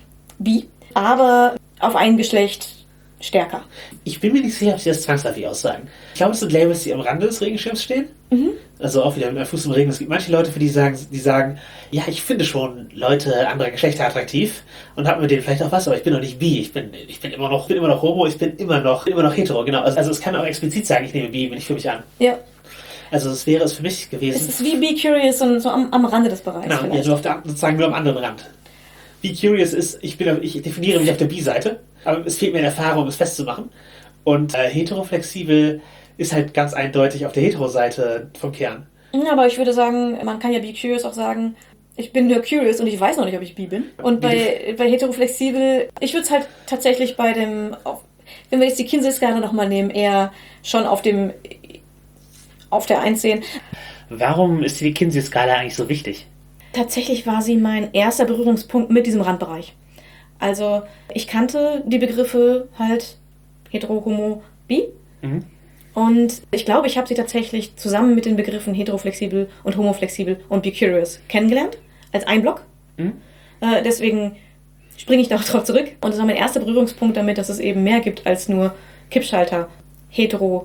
aber auf ein Geschlecht stärker. Ich bin mir nicht sicher, ob sie das zwangsläufig aussagen. Ich glaube, es sind Labels, die am Rande des Regenschirms stehen. Mhm. Also auch wieder mit einem Fuß im Regen. Es gibt manche Leute, die sagen, ja, ich finde schon Leute anderer Geschlechter attraktiv und habe mit denen vielleicht auch was, aber ich bin noch nicht bi. Ich bin immer noch homo, ich bin immer noch hetero, genau. Also es kann auch explizit sagen, ich nehme bi, bin ich für mich an. Ja. Also das wäre es für mich gewesen. Es ist wie Be Curious und so am Rande des Bereichs. Genau, ja, sozusagen nur am anderen Rand. Be Curious ist, ich definiere mich auf der Bi-Seite, aber es fehlt mir eine Erfahrung, es festzumachen. Und heteroflexibel ist halt ganz eindeutig auf der Hetero-Seite vom Kern. Ja, aber ich würde sagen, man kann ja Be Curious auch sagen, ich bin nur curious und ich weiß noch nicht, ob ich bi bin. Und bei heteroflexibel, ich würde es halt tatsächlich wenn wir jetzt die Kinsey-Skala nochmal nehmen, eher schon auf der 1 sehen. Warum ist die Kinsey-Skala eigentlich so wichtig? Tatsächlich war sie mein erster Berührungspunkt mit diesem Randbereich. Also ich kannte die Begriffe halt hetero, homo, bi. Mhm. Und ich glaube, ich habe sie tatsächlich zusammen mit den Begriffen heteroflexibel und homoflexibel und be-curious kennengelernt, als ein Block. Deswegen springe ich darauf zurück. Und das war mein erster Berührungspunkt damit, dass es eben mehr gibt als nur Kippschalter, hetero,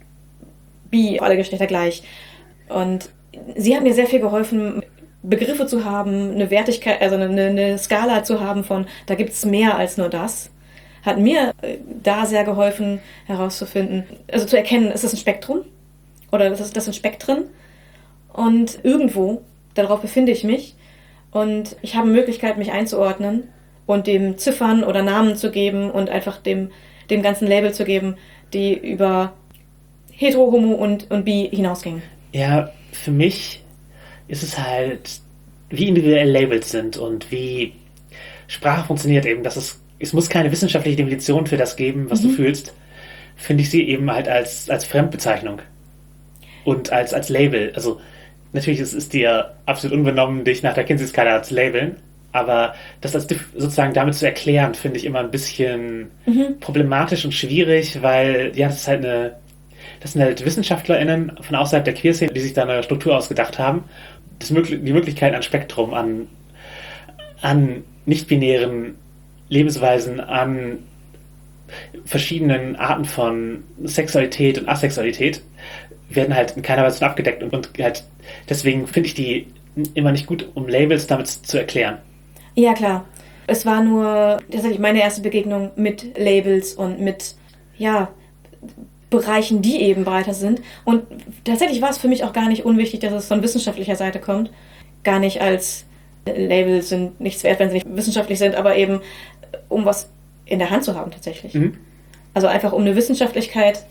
bi, alle Geschlechter gleich. Und sie hat mir sehr viel geholfen, Begriffe zu haben, eine Wertigkeit, also eine Skala zu haben von, da gibt es mehr als nur das. Hat mir da sehr geholfen, herauszufinden, also zu erkennen, ist das ein Spektrum? Oder ist das ein Spektren? Und irgendwo, darauf befinde ich mich. Und ich habe Möglichkeit, mich einzuordnen und dem Ziffern oder Namen zu geben und einfach dem ganzen Label zu geben, die über hetero, homo und bi hinausgingen. Ja, für mich ist es halt, wie individuell Labels sind und wie Sprache funktioniert eben, dass es muss keine wissenschaftliche Definition für das geben, was du fühlst, finde ich sie eben halt als Fremdbezeichnung und als Label. Also natürlich ist es dir absolut unbenommen, dich nach der Kinsey-Skala zu labeln, aber das sozusagen damit zu erklären, finde ich immer ein bisschen problematisch und schwierig, weil ja, das sind halt WissenschaftlerInnen von außerhalb der Queerszene, die sich da eine Struktur ausgedacht haben. Die Möglichkeit an Spektrum, an nicht-binären Lebensweisen, an verschiedenen Arten von Sexualität und Asexualität werden halt in keiner Weise abgedeckt und halt deswegen finde ich die immer nicht gut, um Labels damit zu erklären. Ja, klar. Es war nur tatsächlich meine erste Begegnung mit Labels und mit, ja, Bereichen, die eben breiter sind. Und tatsächlich war es für mich auch gar nicht unwichtig, dass es von wissenschaftlicher Seite kommt. Gar nicht als Labels sind nichts wert, wenn sie nicht wissenschaftlich sind, aber eben um was in der Hand zu haben tatsächlich. Also einfach um eine Wissenschaftlichkeit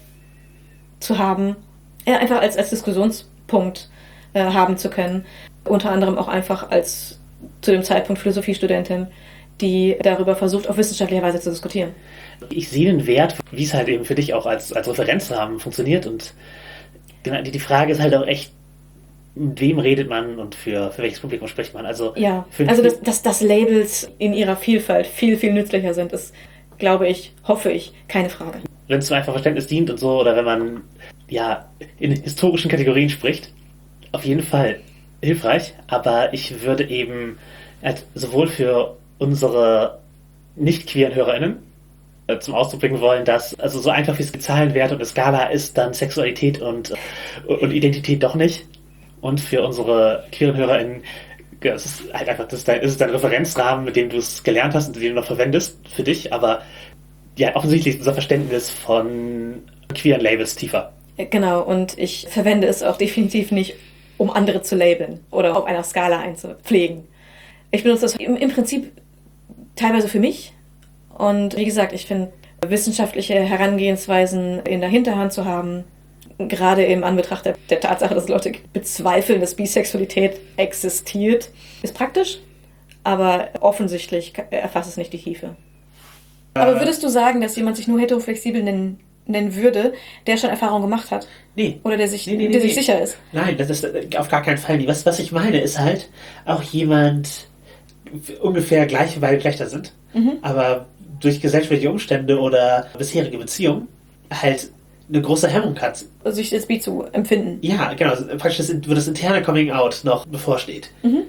zu haben, einfach als Diskussionspunkt haben zu können. Unter anderem auch einfach als zu dem Zeitpunkt Philosophiestudentin, die darüber versucht, auf wissenschaftliche Weise zu diskutieren. Ich sehe den Wert, wie es halt eben für dich auch als Referenzrahmen funktioniert und die Frage ist halt auch echt, mit wem redet man und für welches Publikum spricht man? Also, ja, also dass Labels in ihrer Vielfalt viel, viel nützlicher sind, ist, glaube ich, hoffe ich, keine Frage. Wenn es zum einfachen Verständnis dient und so, oder wenn man ja in historischen Kategorien spricht, auf jeden Fall hilfreich, aber ich würde eben sowohl für unsere nicht-queeren HörerInnen zum Ausdruck bringen wollen, dass, also so einfach wie es Zahlenwert und eine Skala ist, dann Sexualität und Identität doch nicht. Und für unsere queeren HörerInnen, es ist halt einfach, ist dein Referenzrahmen, mit dem du es gelernt hast und den du noch verwendest für dich, aber ja, offensichtlich ist unser Verständnis von queeren Labels tiefer. Genau, und ich verwende es auch definitiv nicht, um andere zu labeln oder auf einer Skala einzupflegen. Ich benutze das im Prinzip teilweise für mich. Und wie gesagt, ich finde, wissenschaftliche Herangehensweisen in der Hinterhand zu haben, gerade im Anbetracht der Tatsache, dass Leute bezweifeln, dass Bisexualität existiert, ist praktisch, aber offensichtlich erfasst es nicht die Tiefe. Aber würdest du sagen, dass jemand sich nur heteroflexibel nennen würde, der schon Erfahrung gemacht hat? Nee. Oder der sich sicher ist? Nein, das ist auf gar keinen Fall nie. Was ich meine, ist halt auch jemand ungefähr gleich, weil Geschlechter sind, aber durch gesellschaftliche Umstände oder bisherige Beziehungen halt eine große Hemmung hat. Sich als bi zu empfinden. Ja, genau. Praktisch wo das interne Coming-out noch bevorsteht.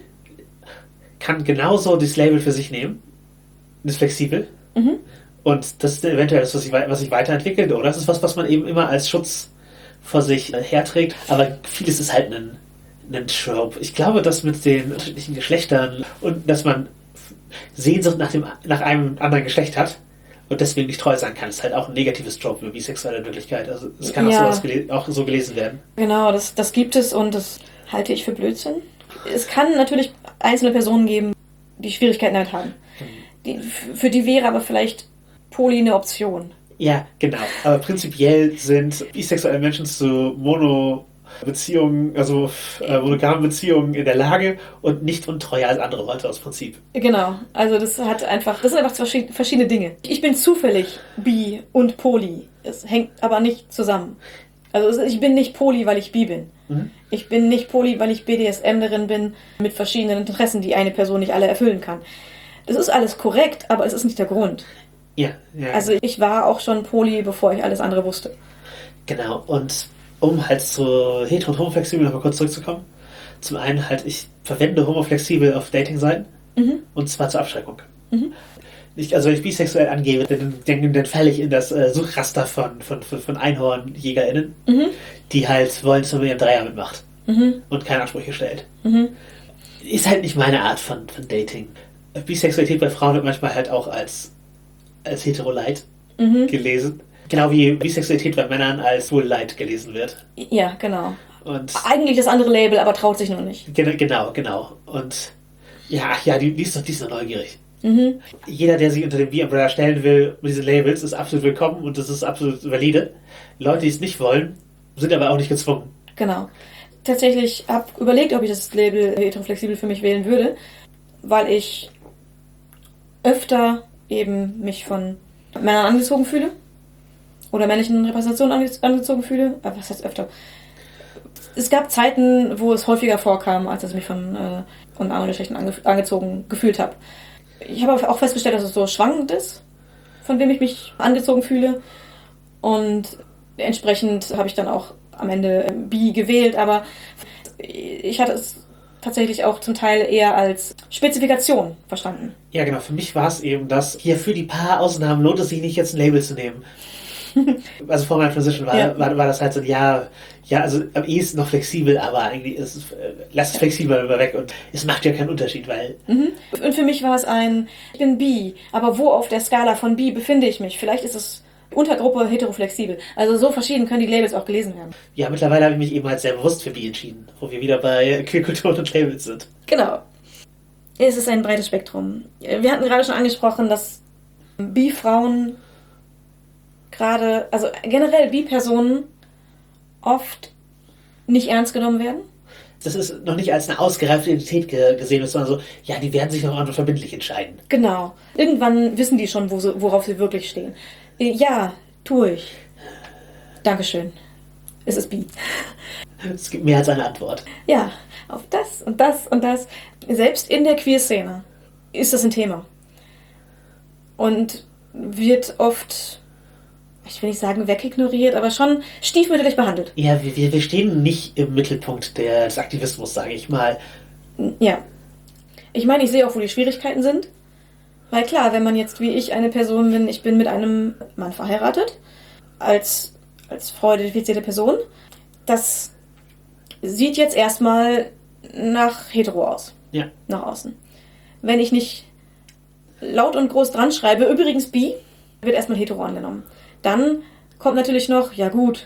Kann genauso das Label für sich nehmen. Ist flexibel. Und das ist eventuell das, was sich weiterentwickelt. Oder das ist was man eben immer als Schutz vor sich herträgt. Aber vieles ist halt ein Trope. Ich glaube, dass mit den unterschiedlichen Geschlechtern und dass man Sehnsucht nach einem anderen Geschlecht hat und deswegen nicht treu sein kann, ist halt auch ein negatives Trope über bisexuelle in Wirklichkeit. Also es kann auch so gelesen werden. Genau, das gibt es und das halte ich für Blödsinn. Es kann natürlich einzelne Personen geben, die Schwierigkeiten damit haben. Für die wäre aber vielleicht Poly eine Option. Ja, genau. Aber prinzipiell sind bisexuelle Menschen zu Mono-Beziehungen, also monogamen Beziehungen in der Lage und nicht untreuer als andere Leute aus Prinzip. Genau. Also das sind einfach verschiedene Dinge. Ich bin zufällig bi und poly. Es hängt aber nicht zusammen. Also ich bin nicht poly, weil ich bi bin. Ich bin nicht poly, weil ich BDSMlerin bin mit verschiedenen Interessen, die eine Person nicht alle erfüllen kann. Das ist alles korrekt, aber es ist nicht der Grund. Ja. Also ich war auch schon poly, bevor ich alles andere wusste. Genau, und um halt zu hetero und homoflexibel nochmal kurz zurückzukommen. Zum einen halt, ich verwende homoflexibel auf Dating-Seiten und zwar zur Abschreckung. Also wenn ich bisexuell angebe, dann falle ich in das Suchraster von EinhornjägerInnen, die halt wollen, dass man mit ihrem Dreier mitmacht und keine Ansprüche stellt. Ist halt nicht meine Art von Dating. Bisexualität bei Frauen wird manchmal halt auch als hetero-light gelesen. Genau wie Bisexualität bei Männern als wohl-light gelesen wird. Ja, genau. Und Eigentlich das andere Label, aber traut sich nur nicht. Genau. Und die ist noch neugierig. Jeder, der sich unter dem B-Umbrella stellen will, mit diesen Labels, ist absolut willkommen und das ist absolut valide. Leute, die es nicht wollen, sind aber auch nicht gezwungen. Genau. Tatsächlich habe überlegt, ob ich das Label heteroflexibel für mich wählen würde, weil ich öfter eben mich von Männern angezogen fühle oder männlichen Repräsentationen angezogen fühle. Aber was heißt öfter? Es gab Zeiten, wo es häufiger vorkam, als dass ich mich von anderen Geschlechtern angezogen gefühlt habe. Ich habe auch festgestellt, dass es so schwankend ist, von wem ich mich angezogen fühle. Und entsprechend habe ich dann auch am Ende bi gewählt. Aber ich hatte es tatsächlich auch zum Teil eher als Spezifikation verstanden. Ja, genau. Für mich war es eben das, hier für die paar Ausnahmen lohnt es sich nicht, jetzt ein Label zu nehmen. Also vor meiner Transition war das halt so, also am ehesten noch flexibel, aber eigentlich ist es, lass es flexibel weg und es macht ja keinen Unterschied, weil... Und für mich war es ich bin bi, aber wo auf der Skala von bi befinde ich mich? Vielleicht ist es Untergruppe heteroflexibel. Also so verschieden können die Labels auch gelesen werden. Ja, mittlerweile habe ich mich eben halt sehr bewusst für bi entschieden, wo wir wieder bei Queerkultur und Labels sind. Genau. Es ist ein breites Spektrum. Wir hatten gerade schon angesprochen, dass Bi-Frauen gerade, also generell Bi-Personen oft nicht ernst genommen werden. Das ist noch nicht als eine ausgereifte Identität gesehen, sondern so, ja, die werden sich noch andere verbindlich entscheiden. Genau. Irgendwann wissen die schon, worauf sie wirklich stehen. Ja, tue ich. Dankeschön. Es ist bi. Es gibt mehr als eine Antwort. Ja, auf das und das und das. Selbst in der Queer-Szene ist das ein Thema. Und wird oft, ich will nicht sagen wegignoriert, aber schon stiefmütterlich behandelt. Ja, wir stehen nicht im Mittelpunkt des Aktivismus, sage ich mal. Ja. Ich meine, ich sehe auch, wo die Schwierigkeiten sind. Weil klar, wenn man jetzt wie ich eine Person bin, ich bin mit einem Mann verheiratet, als Frau identifizierte Person, das sieht jetzt erstmal nach hetero aus. Ja. Nach außen. Wenn ich nicht laut und groß dran schreibe, übrigens bi, wird erstmal hetero angenommen. Dann kommt natürlich noch, ja gut,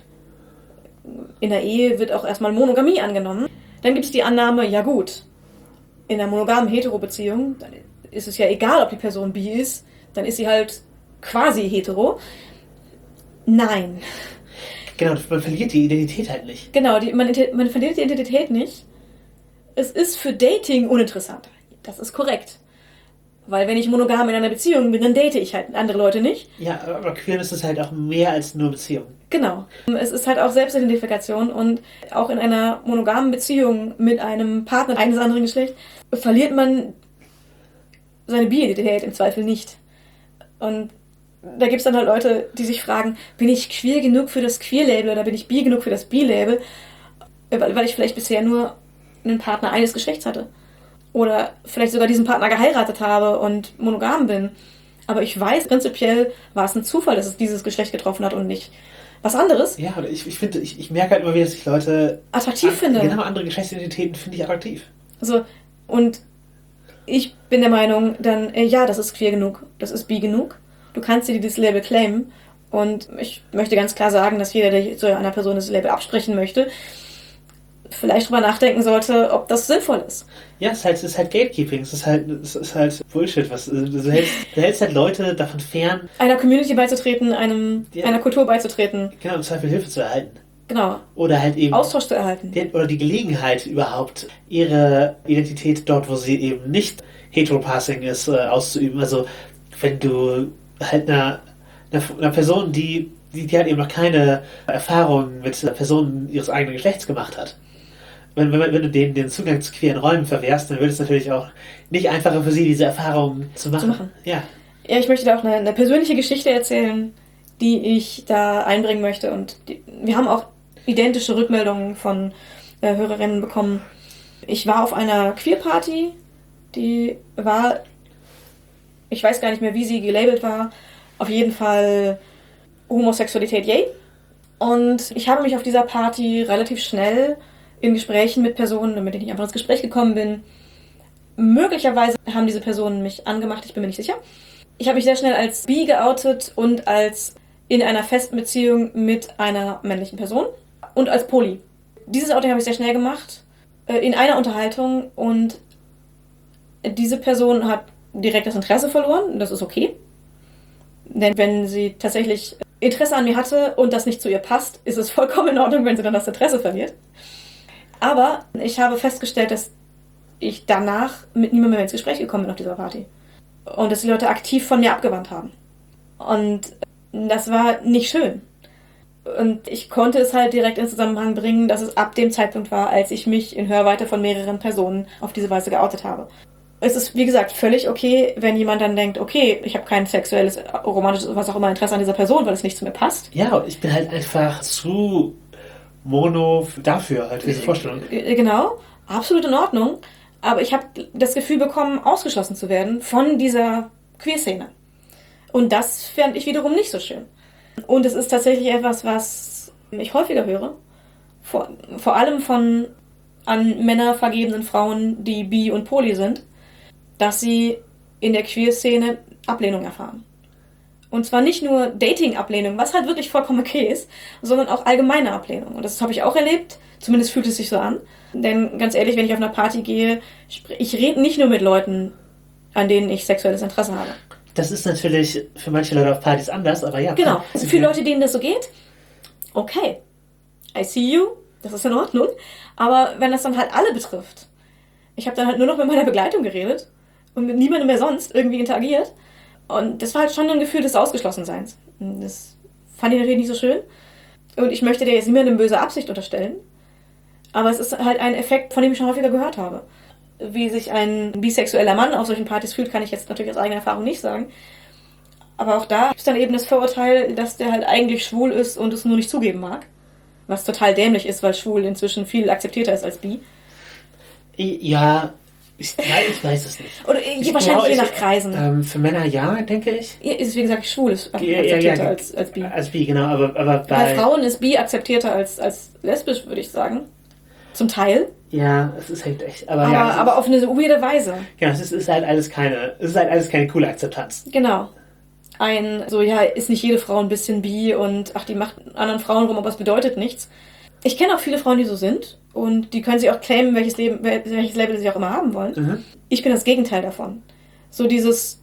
in der Ehe wird auch erstmal Monogamie angenommen. Dann gibt es die Annahme, ja gut, in einer monogamen Hetero-Beziehung, dann ist es ja egal, ob die Person bi ist, dann ist sie halt quasi hetero. Nein. Genau, man verliert die Identität halt nicht. Genau, man verliert die Identität nicht. Es ist für Dating uninteressant. Das ist korrekt. Weil wenn ich monogam in einer Beziehung bin, dann date ich halt andere Leute nicht. Ja, aber Queerness ist halt auch mehr als nur Beziehung. Genau. Es ist halt auch Selbstidentifikation und auch in einer monogamen Beziehung mit einem Partner eines anderen Geschlechts verliert man seine Bi-Identität im Zweifel nicht. Und da gibt es dann halt Leute, die sich fragen, bin ich queer genug für das Queer-Label oder bin ich bi genug für das Bi-Label, weil ich vielleicht bisher nur einen Partner eines Geschlechts hatte. Oder vielleicht sogar diesen Partner geheiratet habe und monogam bin. Aber ich weiß, prinzipiell war es ein Zufall, dass es dieses Geschlecht getroffen hat und nicht was anderes. Ja, oder ich merke halt immer wieder, dass ich Leute attraktiv finde. Genau, andere Geschlechtsidentitäten finde ich attraktiv. Also, und ich bin der Meinung, dann, ja, das ist queer genug, das ist bi genug. Du kannst dir dieses Label claimen. Und ich möchte ganz klar sagen, dass jeder, der zu einer Person das Label absprechen möchte, vielleicht drüber nachdenken sollte, ob das sinnvoll ist. Ja, es ist halt Gatekeeping, es ist halt Bullshit. Du hältst halt Leute davon fern, einer Community beizutreten, einer Kultur beizutreten. Genau, im Zweifel Hilfe zu erhalten. Genau. Oder halt eben Austausch zu erhalten. Oder die Gelegenheit überhaupt, ihre Identität dort, wo sie eben nicht heteropassing ist, auszuüben. Also wenn du halt einer Person, die halt eben noch keine Erfahrung mit Personen ihres eigenen Geschlechts gemacht hat, wenn du denen den Zugang zu queeren Räumen verwehrst, dann wird es natürlich auch nicht einfacher für sie, diese Erfahrung zu machen. Ja, ich möchte da auch eine persönliche Geschichte erzählen. die ich da einbringen möchte. Und wir haben auch identische Rückmeldungen von Hörerinnen bekommen. Ich war auf einer Queer-Party, die war, ich weiß gar nicht mehr, wie sie gelabelt war, auf jeden Fall Homosexualität yay. Und ich habe mich auf dieser Party relativ schnell in Gesprächen mit Personen, mit denen ich einfach ins Gespräch gekommen bin. Möglicherweise haben diese Personen mich angemacht, ich bin mir nicht sicher. Ich habe mich sehr schnell als bi geoutet und als in einer festen Beziehung mit einer männlichen Person und als poly. Dieses Outing habe ich sehr schnell gemacht, in einer Unterhaltung, und diese Person hat direkt das Interesse verloren. Das ist okay. Denn wenn sie tatsächlich Interesse an mir hatte und das nicht zu ihr passt, ist es vollkommen in Ordnung, wenn sie dann das Interesse verliert. Aber ich habe festgestellt, dass ich danach mit niemandem mehr ins Gespräch gekommen bin auf dieser Party. Und dass die Leute aktiv von mir abgewandt haben. Und das war nicht schön. Und ich konnte es halt direkt in Zusammenhang bringen, dass es ab dem Zeitpunkt war, als ich mich in Hörweite von mehreren Personen auf diese Weise geoutet habe. Es ist, wie gesagt, völlig okay, wenn jemand dann denkt, okay, ich habe kein sexuelles, romantisches, was auch immer Interesse an dieser Person, weil es nicht zu mir passt. Ja, ich bin halt einfach zu mono dafür, halt, für diese Vorstellung. Genau, absolut in Ordnung. Aber ich habe das Gefühl bekommen, ausgeschlossen zu werden von dieser Queer-Szene. Und das fand ich wiederum nicht so schön. Und es ist tatsächlich etwas, was ich häufiger höre. Vor allem von an Männer vergebenen Frauen, die bi und poly sind, dass sie in der Queer-Szene Ablehnung erfahren. Und zwar nicht nur Dating-Ablehnung, was halt wirklich vollkommen okay ist, sondern auch allgemeine Ablehnung. Und das habe ich auch erlebt, zumindest fühlt es sich so an. Denn ganz ehrlich, wenn ich auf einer Party gehe, ich rede nicht nur mit Leuten, an denen ich sexuelles Interesse habe. Das ist natürlich für manche Leute auf Partys anders, aber ja. Genau, für Leute, denen das so geht, okay, I see you, das ist in Ordnung. Aber wenn das dann halt alle betrifft, ich habe dann halt nur noch mit meiner Begleitung geredet und mit niemandem mehr sonst irgendwie interagiert. Und das war halt schon ein Gefühl des Ausgeschlossenseins. Und das fand ich natürlich nicht so schön. Und ich möchte dir jetzt niemandem böse Absicht unterstellen. Aber es ist halt ein Effekt, von dem ich schon häufiger gehört habe. Wie sich ein bisexueller Mann auf solchen Partys fühlt, kann ich jetzt natürlich aus eigener Erfahrung nicht sagen. Aber auch da gibt es dann eben das Vorurteil, dass der halt eigentlich schwul ist und es nur nicht zugeben mag. Was total dämlich ist, weil schwul inzwischen viel akzeptierter ist als bi. Ja, ich weiß es nicht. Oder wahrscheinlich je nach Kreisen. Für Männer ja, denke ich. Ist, wie gesagt, schwul ist akzeptierter als bi. Als bi, genau. Aber bei Frauen ist bi akzeptierter als lesbisch, würde ich sagen. Zum Teil. Ja, es ist halt echt. Aber auf eine weirde Weise. Ja, es ist halt alles keine coole Akzeptanz. Genau. Ist nicht jede Frau ein bisschen bi und die macht anderen Frauen rum, aber es bedeutet nichts. Ich kenne auch viele Frauen, die so sind und die können sich auch claimen, welches Label sie auch immer haben wollen. Mhm. Ich bin das Gegenteil davon. So dieses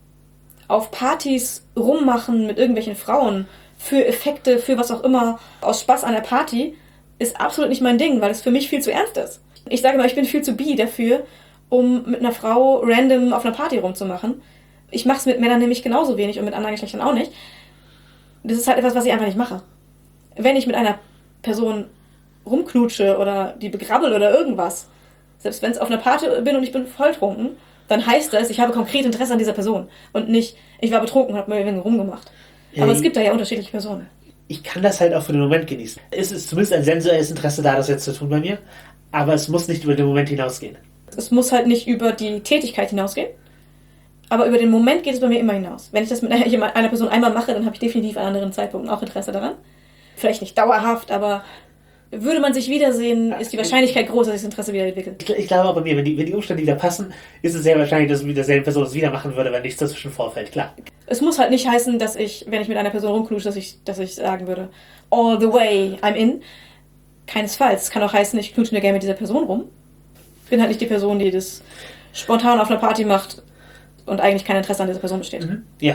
auf Partys rummachen mit irgendwelchen Frauen für Effekte, für was auch immer, aus Spaß an der Party, ist absolut nicht mein Ding, weil es für mich viel zu ernst ist. Ich sage mal, ich bin viel zu bi dafür, um mit einer Frau random auf einer Party rumzumachen. Ich mache es mit Männern nämlich genauso wenig und mit anderen Geschlechtern auch nicht. Das ist halt etwas, was ich einfach nicht mache. Wenn ich mit einer Person rumknutsche oder die begrabbel oder irgendwas, selbst wenn es auf einer Party bin und ich bin volltrunken, dann heißt das, ich habe konkret Interesse an dieser Person und nicht, ich war betrunken und habe mir irgendwie rumgemacht. Aber es gibt da ja unterschiedliche Personen. Ich kann das halt auch für den Moment genießen. Es ist zumindest ein sensuelles Interesse da, das jetzt zu tun bei mir, aber es muss nicht über den Moment hinausgehen. Es muss halt nicht über die Tätigkeit hinausgehen, aber über den Moment geht es bei mir immer hinaus. Wenn ich das mit einer Person einmal mache, dann habe ich definitiv an anderen Zeitpunkten auch Interesse daran. Vielleicht nicht dauerhaft, aber würde man sich wiedersehen, ist die Wahrscheinlichkeit groß, dass sich das Interesse wieder entwickelt. Ich glaube auch bei mir, wenn die Umstände wieder passen, ist es sehr wahrscheinlich, dass dieselbe Person es wieder machen würde, wenn nichts dazwischen vorfällt, klar. Es muss halt nicht heißen, dass wenn ich mit einer Person rumknusche, dass ich sagen würde, all the way, I'm in. Keinesfalls. Es kann auch heißen, ich knutsche nur gerne mit dieser Person rum. Ich bin halt nicht die Person, die das spontan auf einer Party macht und eigentlich kein Interesse an dieser Person besteht. Mhm. Ja.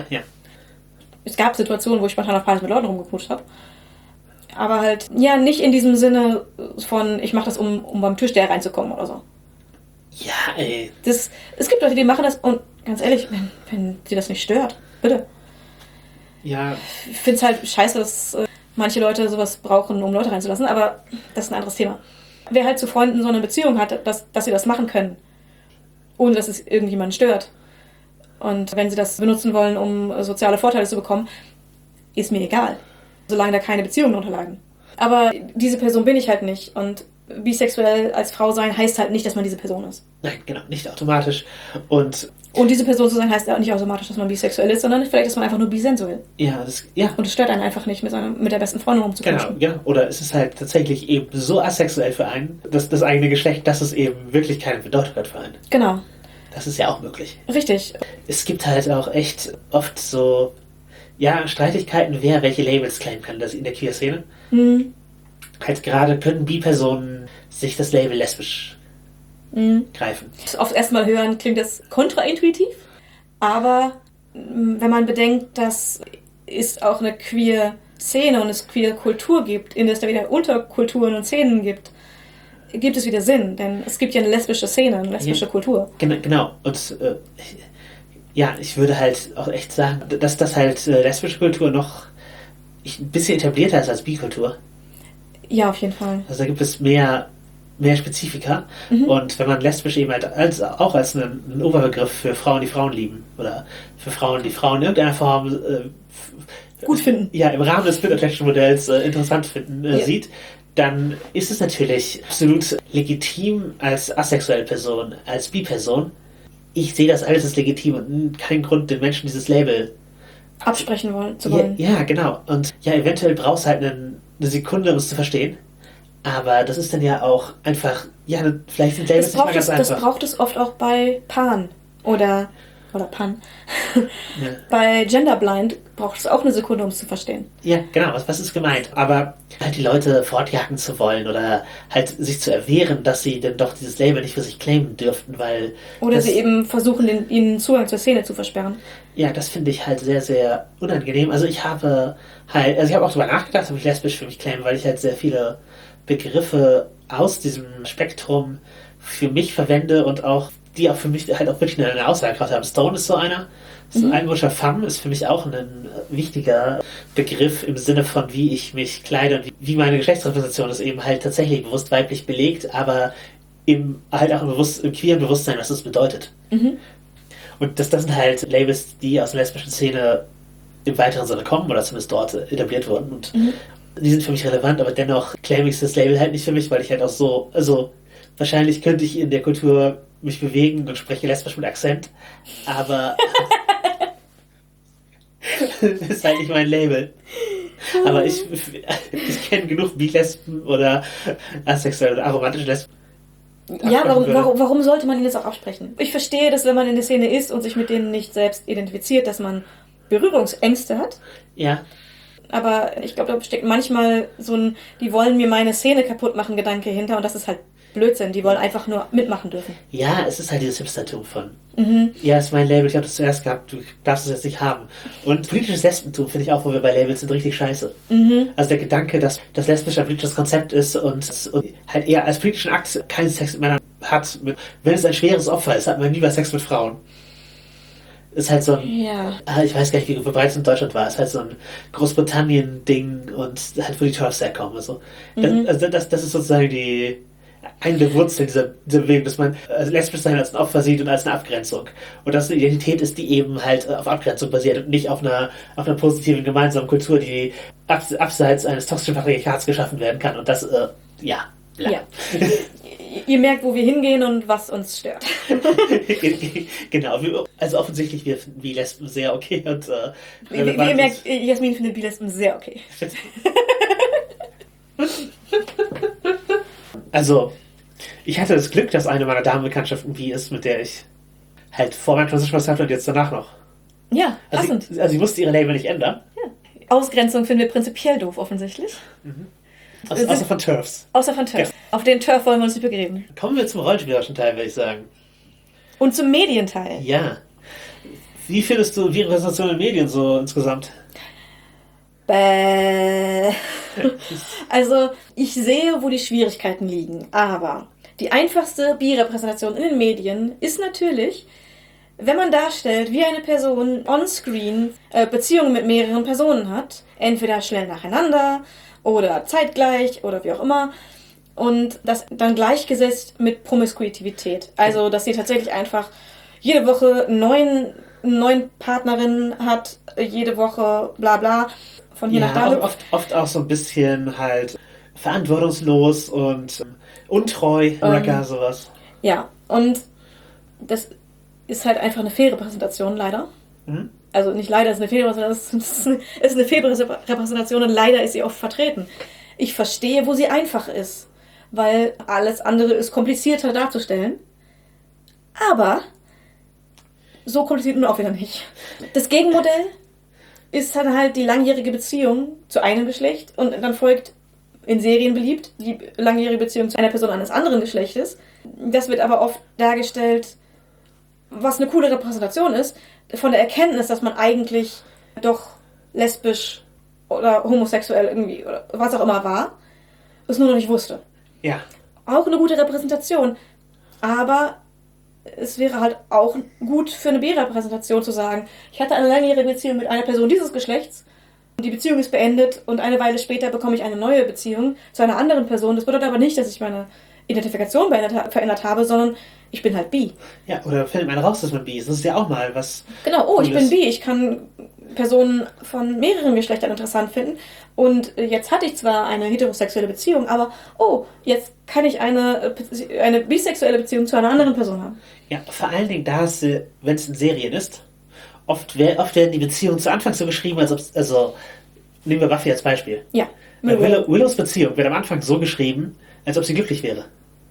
Es gab Situationen, wo ich spontan auf Partys mit Leuten rumgeknutscht habe. Aber halt, ja, nicht in diesem Sinne von, ich mache das, um beim Türsteher reinzukommen oder so. Ja, ey. Es gibt Leute, die machen das und ganz ehrlich, wenn sie das nicht stört, bitte. Ja. Ich finde es halt scheiße, dass manche Leute sowas brauchen, um Leute reinzulassen, aber das ist ein anderes Thema. Wer halt zu Freunden so eine Beziehung hat, dass sie das machen können, ohne dass es irgendjemanden stört. Und wenn sie das benutzen wollen, um soziale Vorteile zu bekommen, ist mir egal. Solange da keine Beziehungen drunter lagen. Aber diese Person bin ich halt nicht. Und bisexuell als Frau sein heißt halt nicht, dass man diese Person ist. Nein, genau, nicht automatisch. Und diese Person zu sein heißt auch nicht automatisch, dass man bisexuell ist, sondern vielleicht ist man einfach nur bisensuell. ja, Und es stört einen einfach nicht, mit der besten Freundin rumzuknutschen. genau. Oder es ist halt tatsächlich eben so asexuell für einen, dass das eigene Geschlecht, dass es eben wirklich keine Bedeutung hat für einen. Genau. Das ist ja auch möglich. Richtig. Es gibt halt auch echt oft so, ja, Streitigkeiten, wer welche Labels claimen kann, das in der Queer-Szene. Halt gerade können Bi-Personen sich das Label lesbisch greifen. Oft erstmal hören, klingt das kontraintuitiv, aber wenn man bedenkt, dass es auch eine Queer-Szene und es Queer-Kultur gibt, in der es da wieder Unterkulturen und Szenen gibt es wieder Sinn, denn es gibt ja eine lesbische Szene, eine lesbische Kultur. Genau. Und ja, ich würde halt auch echt sagen, dass das halt lesbische Kultur noch ein bisschen etablierter ist als Bi-Kultur. Ja, auf jeden Fall. Also da gibt es mehr Spezifika. Und wenn man lesbisch eben halt auch als einen Oberbegriff für Frauen, die Frauen lieben, oder für Frauen, die Frauen in irgendeiner Form gut finden. Ja, im Rahmen des Split Attraction Modells interessant finden, sieht, dann ist es natürlich absolut legitim als asexuelle Person, als Bi-Person. Ich sehe das alles als legitim und keinen Grund, den Menschen dieses Label absprechen zu wollen. Ja, genau. Und ja, eventuell brauchst du halt eine Sekunde, um es zu verstehen. Aber das ist dann ja auch einfach, ja, vielleicht sind Labels nicht mal ganz einfach. Das braucht es oft auch bei Pan oder Pan. Ja. Bei Genderblind braucht es auch eine Sekunde, um es zu verstehen. Ja, genau, was ist gemeint? Aber halt die Leute fortjagen zu wollen oder halt sich zu erwehren, dass sie denn doch dieses Label nicht für sich claimen dürften, weil... Oder sie eben versuchen, ihnen Zugang zur Szene zu versperren. Ja, das finde ich halt sehr, sehr unangenehm. Also ich habe auch darüber nachgedacht, ob ich lesbisch für mich claimen, weil ich halt sehr viele Begriffe aus diesem Spektrum für mich verwende und auch die auch für mich halt auch wirklich eine Aussagekraft haben. Stone ist so einer. So ein einwurscher Femme ist für mich auch ein wichtiger Begriff im Sinne von, wie ich mich kleide und wie meine Geschlechtsrepräsentation ist eben halt tatsächlich bewusst weiblich belegt, aber halt auch im queeren Bewusstsein, was das bedeutet. Und das sind halt Labels, die aus der lesbischen Szene im weiteren Sinne kommen oder zumindest dort etabliert wurden. Und die sind für mich relevant, aber dennoch claim ich das Label halt nicht für mich, weil ich halt auch so, also wahrscheinlich könnte ich in der Kultur mich bewegen und spreche lesbisch mit Akzent, aber das ist halt nicht mein Label. Aber ich kenne genug Bi-Lesben oder asexuelle oder aromantische Lesben. Ja, warum sollte man ihnen das auch absprechen? Ich verstehe, dass wenn man in der Szene ist und sich mit denen nicht selbst identifiziert, dass man Berührungsängste hat. Ja. Aber ich glaube, da steckt manchmal so ein, die wollen mir meine Szene kaputt machen, Gedanke hinter, und das ist halt Blödsinn. Die wollen einfach nur mitmachen dürfen. Ja, es ist halt dieses Hipstertum von. Ja, ist mein Label, ich habe das zuerst gehabt, du darfst es jetzt nicht haben. Und politisches Lesbentum finde ich auch, wo wir bei Labels sind, richtig scheiße. Also der Gedanke, dass das lesbisch ein politisches Konzept ist und halt eher als politischen Akt keinen Sex mit Männern hat. Wenn es ein schweres Opfer ist, hat man lieber Sex mit Frauen. Ist halt so ein, ich weiß gar nicht, wie verbreitet in Deutschland war, ist halt so ein Großbritannien-Ding und halt, wo die TERFs herkommen. Also, das ist sozusagen eine der Wurzeln dieser Bewegung, dass man lesbisch sein als ein Opfer sieht und als eine Abgrenzung. Und dass eine Identität ist, die eben halt auf Abgrenzung basiert und nicht auf einer positiven gemeinsamen Kultur, die abseits eines toxischen Patriarchats geschaffen werden kann. Und das, ja. Ihr merkt, wo wir hingehen und was uns stört. Genau, also offensichtlich wir finden Bi-Lesben sehr okay und wie ihr merkt, Jasmin findet Bi-Lesben sehr okay. Also, ich hatte das Glück, dass eine meiner Damenbekanntschaften bi ist, mit der ich halt vor meinem Transition hatte und jetzt danach noch. Ja, passend. Also sie musste ihre Label nicht ändern. Ja. Ausgrenzung finden wir prinzipiell doof, offensichtlich. Außer von TERFs. Außer von TERFs. Ja. Auf den TERF wollen wir uns nicht begeben. Kommen wir zum rollenspielerischen Teil, würde ich sagen. Und zum Medienteil. Ja. Wie findest du die Repräsentation in Medien so insgesamt? Also, ich sehe, wo die Schwierigkeiten liegen, aber die einfachste Bi-Repräsentation in den Medien ist natürlich, wenn man darstellt, wie eine Person on-screen Beziehungen mit mehreren Personen hat, entweder schnell nacheinander oder zeitgleich oder wie auch immer, und das dann gleichgesetzt mit Promiskuitivität. Also, dass sie tatsächlich einfach jede Woche 9 eine neue Partnerin hat, jede Woche, bla bla, von hier nach da. Oft auch so ein bisschen halt verantwortungslos und untreu, Wrecker, sowas. Ja, und das ist halt einfach eine Fehlrepräsentation, leider. Mhm. Also nicht leider, es ist eine Fehlrepräsentation, es ist eine Fehlrepräsentation und leider ist sie oft vertreten. Ich verstehe, wo sie einfach ist, weil alles andere ist komplizierter darzustellen. Aber so kompliziert nun auch wieder nicht. Das Gegenmodell ist dann halt die langjährige Beziehung zu einem Geschlecht und dann folgt in Serien beliebt die langjährige Beziehung zu einer Person eines anderen Geschlechtes. Das wird aber oft dargestellt, was eine coole Repräsentation ist, von der Erkenntnis, dass man eigentlich doch lesbisch oder homosexuell irgendwie oder was auch immer war, es nur noch nicht wusste. Ja. Auch eine gute Repräsentation, aber es wäre halt auch gut für eine B-Repräsentation zu sagen, ich hatte eine langjährige Beziehung mit einer Person dieses Geschlechts, die Beziehung ist beendet und eine Weile später bekomme ich eine neue Beziehung zu einer anderen Person. Das bedeutet aber nicht, dass ich meine Identifikation verändert habe, sondern ich bin halt bi. Ja, oder findet man raus, dass man bi ist. Das ist ja auch mal was. Genau, ich bin bi. Ich kann Personen von mehreren Geschlechtern interessant finden. Und jetzt hatte ich zwar eine heterosexuelle Beziehung, aber jetzt kann ich eine bisexuelle Beziehung zu einer anderen Person haben. Ja, vor allen Dingen da, wenn es in Serien ist, oft werden die Beziehungen zu Anfang so geschrieben, als ob es, also, nehmen wir Buffy als Beispiel. Ja. Willows Beziehung wird am Anfang so geschrieben, als ob sie glücklich wäre.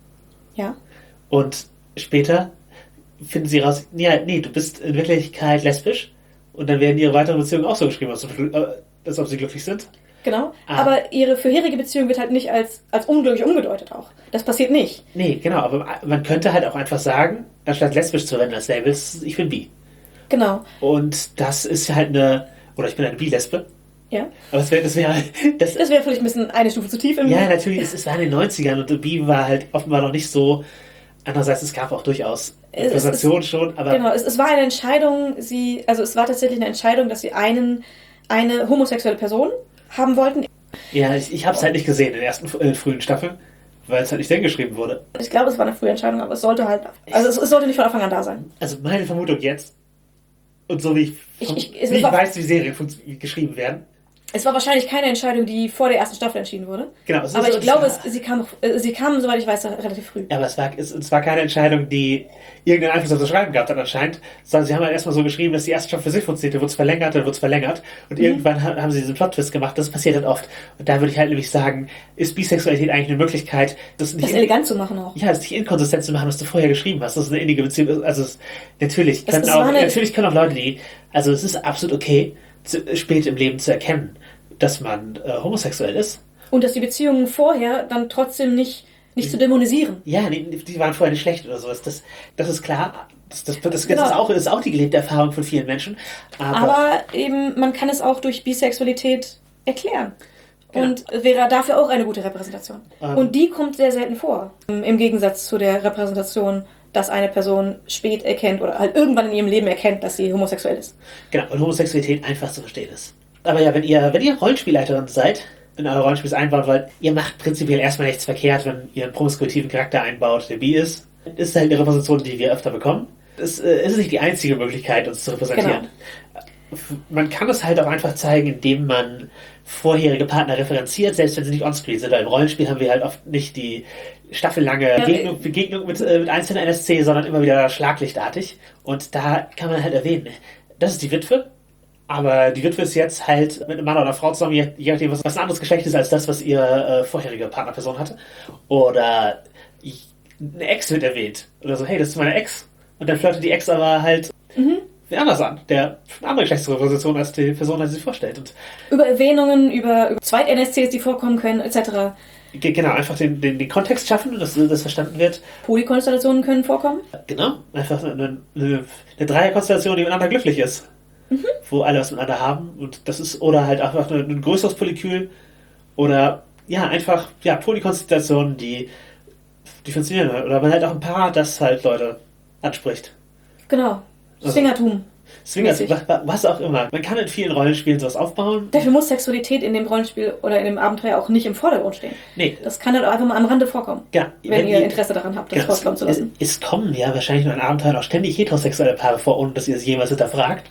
Ja. Und später finden sie raus, ja, nee, du bist in Wirklichkeit lesbisch. Und dann werden ihre weiteren Beziehungen auch so geschrieben, als ob sie glücklich sind. Genau, aber ihre vorherige Beziehung wird halt nicht als unglücklich umgedeutet auch. Das passiert nicht. Nee, genau, aber man könnte halt auch einfach sagen, anstatt lesbisch zu verwenden als Label, ich bin bi. Genau. Und das ist halt oder ich bin eine Bi-Lesbe. Ja. Aber das wäre vielleicht ein bisschen eine Stufe zu tief. Ja, natürlich, es war in den 90ern und Bi war halt offenbar noch nicht so. Andererseits, es gab auch durchaus Repräsentation schon, aber... Genau, es war eine Entscheidung, es war tatsächlich eine Entscheidung, dass sie eine homosexuelle Person haben wollten. Ja, ich habe es halt nicht gesehen in den ersten frühen Staffeln, weil es halt nicht denn geschrieben wurde. Ich glaube, es war eine frühe Entscheidung, aber es sollte halt... Also es sollte nicht von Anfang an da sein. Also meine Vermutung jetzt, und so wie ich weiß, wie Serien geschrieben werden... Es war wahrscheinlich keine Entscheidung, die vor der ersten Staffel entschieden wurde. Genau. Aber ich glaube, sie kam, soweit ich weiß, relativ früh. Ja, aber es war keine Entscheidung, die irgendeinen Einfluss auf das Schreiben gehabt hat anscheinend, sondern sie haben halt erstmal so geschrieben, dass die erste Staffel für sich funktioniert, dann wird es verlängert, dann wird es verlängert. Und irgendwann haben sie diesen Plot-Twist gemacht. Das passiert halt oft. Und da würde ich halt nämlich sagen, ist Bisexualität eigentlich eine Möglichkeit, das elegant zu machen auch. Ja, das nicht inkonsistent zu machen, was du vorher geschrieben hast. Das ist eine innige Beziehung. Also natürlich können auch Leute, also es ist absolut okay, spät im Leben zu erkennen, dass man homosexuell ist. Und dass die Beziehungen vorher dann trotzdem nicht zu dämonisieren. Ja, die waren vorher nicht schlecht oder sowas. Das ist klar. Das ist auch die gelebte Erfahrung von vielen Menschen. Aber eben, man kann es auch durch Bisexualität erklären. Genau. Und wäre dafür auch eine gute Repräsentation. Und die kommt sehr selten vor. Im Gegensatz zu der Repräsentation, dass eine Person spät erkennt oder halt irgendwann in ihrem Leben erkennt, dass sie homosexuell ist. Genau, und Homosexualität einfach zu verstehen ist. Aber ja, wenn ihr Rollenspielleiterin seid, in euer Rollenspiel einbauen wollt, ihr macht prinzipiell erstmal nichts verkehrt, wenn ihr einen promiskuitiven Charakter einbaut, der bi ist. Ist halt eine Repräsentation, die wir öfter bekommen. Es ist nicht die einzige Möglichkeit, uns zu repräsentieren. Genau. Man kann es halt auch einfach zeigen, indem man vorherige Partner referenziert, selbst wenn sie nicht onscreen sind. Weil im Rollenspiel haben wir halt oft nicht die staffellange Begegnung mit einzelnen NSC, sondern immer wieder schlaglichtartig. Und da kann man halt erwähnen, das ist die Witwe. Aber die Witwe ist jetzt halt mit einem Mann oder einer Frau zusammen, je nachdem, was ein anderes Geschlecht ist als das, was ihre vorherige Partnerperson hatte. Oder eine Ex wird erwähnt. Oder so, hey, das ist meine Ex. Und dann flirtet die Ex aber halt wen anders an, der eine andere Geschlechtsreposition als die Person, die sie sich vorstellt. Und über Erwähnungen, über Zweit-NSCs, die vorkommen können, etc. Genau, einfach den Kontext schaffen, dass das verstanden wird. Polykonstellationen können vorkommen. Genau, einfach eine Dreierkonstellation, die miteinander glücklich ist. Wo alle was miteinander haben. Und das ist, oder halt einfach ein größeres Polykül. Oder ja, einfach Polykonstellationen, die funktionieren. Oder man halt auch ein Paar, das halt Leute anspricht. Genau. Swingertum. Swingers, was auch immer. Man kann in vielen Rollenspielen sowas aufbauen. Dafür muss Sexualität in dem Rollenspiel oder in dem Abenteuer auch nicht im Vordergrund stehen. Nee. Das kann halt auch einfach mal am Rande vorkommen. Ja, wenn ihr Interesse daran habt, das vorkommen zu lassen. Es kommen ja wahrscheinlich nur in Abenteuern auch ständig heterosexuelle Paare vor, ohne dass ihr es jemals hinterfragt.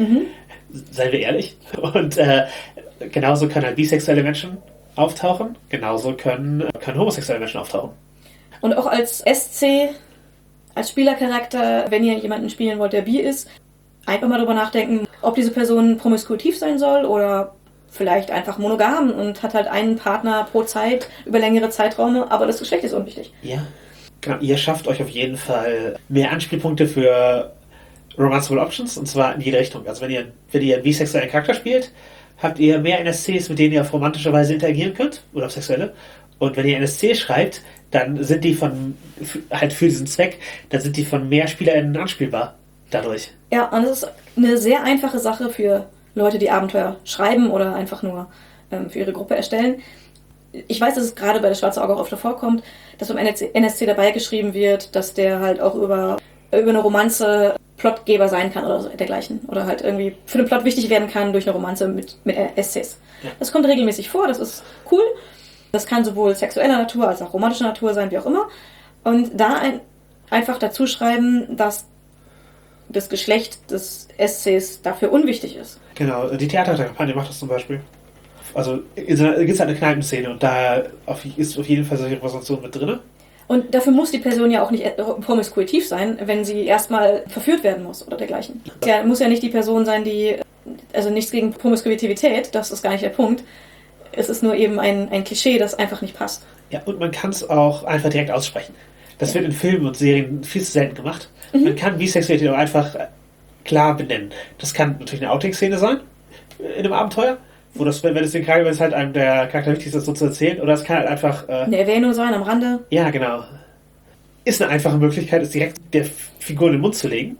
Seien wir ehrlich. Und genauso können halt bisexuelle Menschen auftauchen. Genauso können homosexuelle Menschen auftauchen. Und auch als SC, als Spielercharakter, wenn ihr jemanden spielen wollt, der bi ist, einfach mal drüber nachdenken, ob diese Person promiskuitiv sein soll oder vielleicht einfach monogam und hat halt einen Partner pro Zeit über längere Zeiträume, aber das Geschlecht ist unwichtig. Ja, genau. Ihr schafft euch auf jeden Fall mehr Anspielpunkte für Romanceable Options, und zwar in jede Richtung. Also wenn ihr einen bisexuellen Charakter spielt, habt ihr mehr NSCs, mit denen ihr auf romantische Weise interagieren könnt, oder auf sexuelle. Und wenn ihr NSC schreibt, dann sind die halt für diesen Zweck, dann sind die von mehr SpielerInnen anspielbar dadurch. Ja, und es ist eine sehr einfache Sache für Leute, die Abenteuer schreiben oder einfach nur für ihre Gruppe erstellen. Ich weiß, dass es gerade bei der Schwarze Auge auch öfter vorkommt, dass beim NSC dabei geschrieben wird, dass der halt auch über eine Romanze Plotgeber sein kann oder so dergleichen. Oder halt irgendwie für den Plot wichtig werden kann durch eine Romanze mit SCs. Ja. Das kommt regelmäßig vor, das ist cool. Das kann sowohl sexueller Natur als auch romantischer Natur sein, wie auch immer. Und da einfach dazu schreiben, dass das Geschlecht des SCs dafür unwichtig ist. Genau, die Theaterkampagne macht das zum Beispiel. Also gibt es halt eine Kneipenszene und da ist auf jeden Fall solche Repräsentation mit drin. Und dafür muss die Person ja auch nicht promiskuitiv sein, wenn sie erstmal verführt werden muss oder dergleichen. Ja, muss ja nicht die Person sein, also nichts gegen Promiskuitivität, das ist gar nicht der Punkt. Es ist nur eben ein Klischee, das einfach nicht passt. Ja, und man kann es auch einfach direkt aussprechen. Das wird in Filmen und Serien viel zu selten gemacht. Man kann Bisexualität auch einfach klar benennen. Das kann natürlich eine Outing-Szene sein, in einem Abenteuer, wenn es halt einem der Charakter wichtig ist, das so zu erzählen, oder es kann halt einfach... eine Erwähnung sein am Rande. Ja, genau. Ist eine einfache Möglichkeit, es direkt der Figur in den Mund zu legen.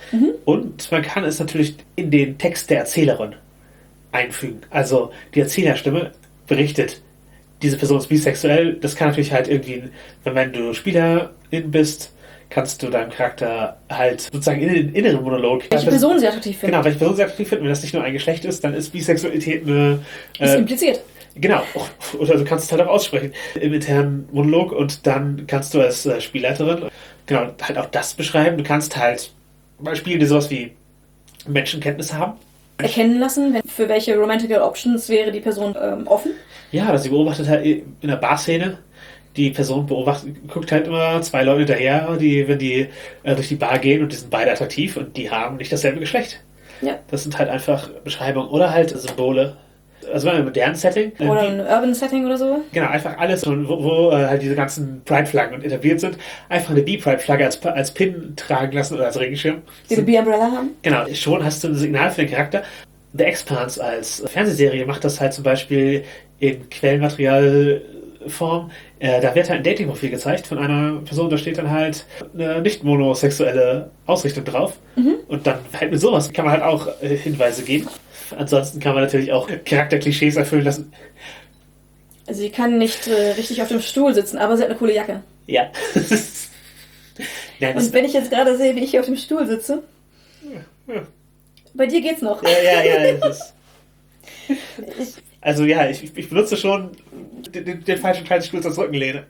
Und man kann es natürlich in den Text der Erzählerin einfügen. Also die Erzählerstimme berichtet, diese Person ist bisexuell. Das kann natürlich halt irgendwie, wenn du Spielerin bist, kannst du deinem Charakter halt sozusagen in den inneren Monolog... Welche Person sie attraktiv finden. Genau, welche Person sie attraktiv finden. Wenn das nicht nur ein Geschlecht ist, dann ist Bisexualität eine... ist impliziert. Genau. Oder du kannst es halt auch aussprechen im internen Monolog und dann kannst du als Spielleiterin genau halt auch das beschreiben. Du kannst halt bei Spielen, die sowas wie Menschenkenntnis haben, erkennen lassen, für welche Romantical Options wäre die Person offen. Ja, dass sie beobachtet halt in der Barszene. Die Person guckt halt immer zwei Leute hinterher, wenn die durch die Bar gehen und die sind beide attraktiv und die haben nicht dasselbe Geschlecht. Ja. Das sind halt einfach Beschreibungen oder halt Symbole. Also in einem modernen Setting. Oder ein Urban Setting oder so. Genau, einfach alles, wo halt diese ganzen Pride-Flaggen etabliert sind. Einfach eine B-Pride-Flagge als Pin tragen lassen oder als Regenschirm. Die eine B-Umbrella haben. Genau, schon hast du ein Signal für den Charakter. The Expanse als Fernsehserie macht das halt zum Beispiel in Quellenmaterialform. Da wird halt ein Dating-Profil gezeigt von einer Person, da steht dann halt eine nicht monosexuelle Ausrichtung drauf. Und dann halt mit sowas kann man halt auch Hinweise geben. Ansonsten kann man natürlich auch Charakterklischees erfüllen lassen. Also sie kann nicht richtig auf dem Stuhl sitzen, aber sie hat eine coole Jacke. Ja. Nein, und wenn ich jetzt gerade sehe, wie ich hier auf dem Stuhl sitze, bei dir geht's noch. Ja. Also ja, ich benutze schon den falschen Teil des Stuhls als Rückenlehne.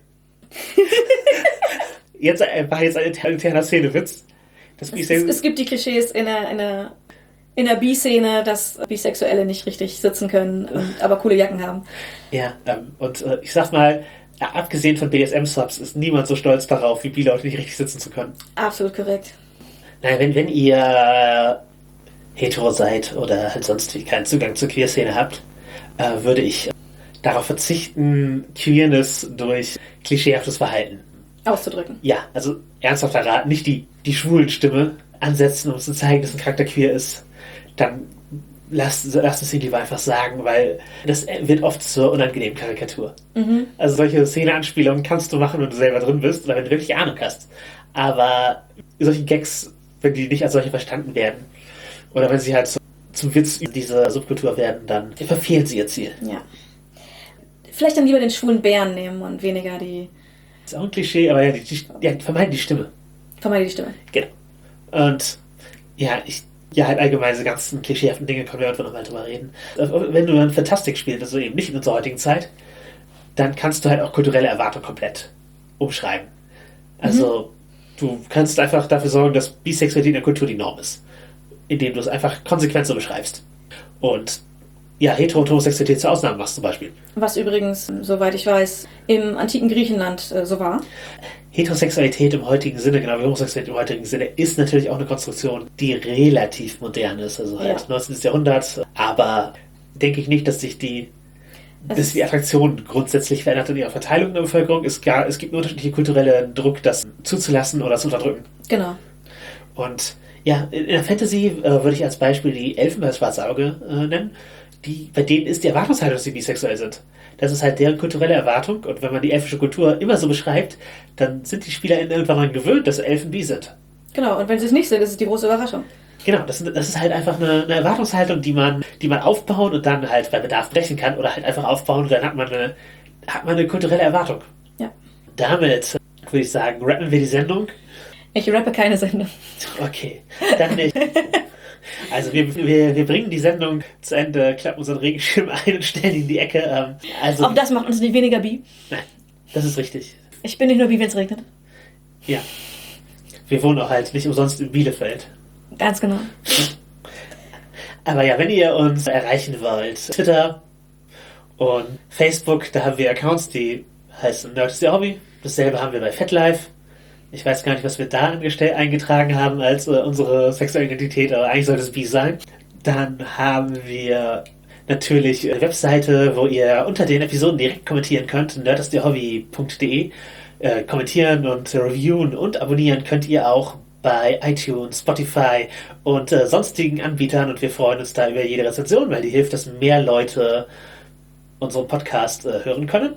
War jetzt ein interner Szenewitz. Es gibt die Klischees in der B-Szene, dass Bisexuelle nicht richtig sitzen können, aber coole Jacken haben. Ja, und ich sag mal, abgesehen von BDSM-Subs ist niemand so stolz darauf, wie B-Leute nicht richtig sitzen zu können. Absolut korrekt. Naja, wenn ihr hetero seid oder halt sonst keinen Zugang zur Queer-Szene habt, würde ich darauf verzichten, Queerness durch klischeehaftes Verhalten auszudrücken. Ja, also ernsthafter Rat, nicht die schwulen Stimme ansetzen, um zu zeigen, dass ein Charakter queer ist. Dann lasst es ihn lieber einfach sagen, weil das wird oft zur unangenehmen Karikatur. Also solche Szene-Anspielungen kannst du machen, wenn du selber drin bist oder wenn du wirklich Ahnung hast. Aber solche Gags, wenn die nicht als solche verstanden werden oder wenn sie halt zum Witz dieser Subkultur werden, dann verfehlen sie ihr Ziel. Ja. Vielleicht dann lieber den schwulen Bären nehmen und weniger die... Das ist auch ein Klischee, aber vermeiden die Stimme. Vermeiden die Stimme. Genau. Und ja, Ja, halt allgemein diese ganzen klischeehaften Dinge können wir irgendwann nochmal drüber reden. Wenn du dann Fantastik spielst, also eben nicht in unserer heutigen Zeit, dann kannst du halt auch kulturelle Erwartungen komplett umschreiben. Also du kannst einfach dafür sorgen, dass Bisexualität in der Kultur die Norm ist. Indem du es einfach konsequent so beschreibst. Und ja, Hetero- und Homosexualität zur Ausnahme machst zum Beispiel. Was übrigens, soweit ich weiß, im antiken Griechenland so war. Heterosexualität im heutigen Sinne, genau wie Homosexualität im heutigen Sinne, ist natürlich auch eine Konstruktion, die relativ modern ist. Also halt 19. Jahrhundert. Aber denke ich nicht, dass sich die Attraktion grundsätzlich verändert in ihrer Verteilung in der Bevölkerung. Es gibt nur unterschiedliche kulturelle Druck, das zuzulassen oder zu unterdrücken. Genau. Und ja, in der Fantasy würde ich als Beispiel die Elfen bei das Schwarze Auge nennen. Bei denen ist die Erwartungshaltung, dass sie bisexuell sind. Das ist halt deren kulturelle Erwartung. Und wenn man die elfische Kultur immer so beschreibt, dann sind die SpielerInnen irgendwann daran gewöhnt, dass Elfen bi sind. Genau, und wenn sie es nicht sind, ist es die große Überraschung. Genau, das ist halt einfach eine Erwartungshaltung, die man aufbauen und dann halt bei Bedarf brechen kann oder halt einfach aufbauen und dann hat man eine kulturelle Erwartung. Ja. Damit würde ich sagen, rappen wir die Sendung. Ich rappe keine Sendung. Okay, dann nicht. Also wir bringen die Sendung zu Ende, klappen unseren Regenschirm ein und stellen ihn in die Ecke. Auch das macht uns nicht weniger bi. Nein, das ist richtig. Ich bin nicht nur bi, wenn es regnet. Ja. Wir wohnen auch halt nicht umsonst in Bielefeld. Ganz genau. Aber ja, wenn ihr uns erreichen wollt, Twitter und Facebook, da haben wir Accounts, die heißen Nerd ist ihr Hobby. Dasselbe haben wir bei FetLife. Ich weiß gar nicht, was wir da eingetragen haben als unsere sexuelle Identität, aber eigentlich sollte es bi sein. Dann haben wir natürlich eine Webseite, wo ihr unter den Episoden direkt kommentieren könnt, nerdistierhobby.de. Kommentieren und reviewen und abonnieren könnt ihr auch bei iTunes, Spotify und sonstigen Anbietern und wir freuen uns da über jede Rezension, weil die hilft, dass mehr Leute unseren Podcast hören können.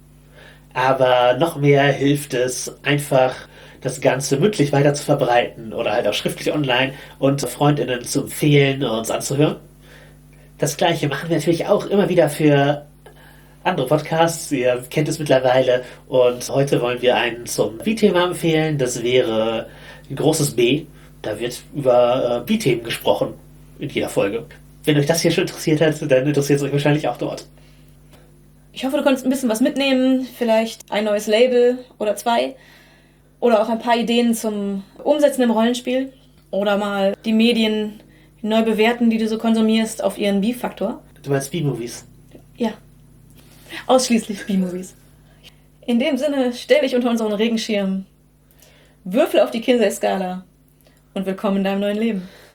Aber noch mehr hilft es einfach, das Ganze mündlich weiter zu verbreiten oder halt auch schriftlich online und FreundInnen zu empfehlen, uns anzuhören. Das Gleiche machen wir natürlich auch immer wieder für andere Podcasts. Ihr kennt es mittlerweile und heute wollen wir einen zum B-Thema empfehlen. Das wäre ein großes B. Da wird über B-Themen gesprochen in jeder Folge. Wenn euch das hier schon interessiert hat, dann interessiert es euch wahrscheinlich auch dort. Ich hoffe, du konntest ein bisschen was mitnehmen. Vielleicht ein neues Label oder 2. Oder auch ein paar Ideen zum Umsetzen im Rollenspiel. Oder mal die Medien neu bewerten, die du so konsumierst, auf ihren B-Faktor. Du meinst B-Movies? Ja. Ausschließlich B-Movies. In dem Sinne, stell dich unter unseren Regenschirm, würfel auf die Kinsey-Skala und willkommen in deinem neuen Leben.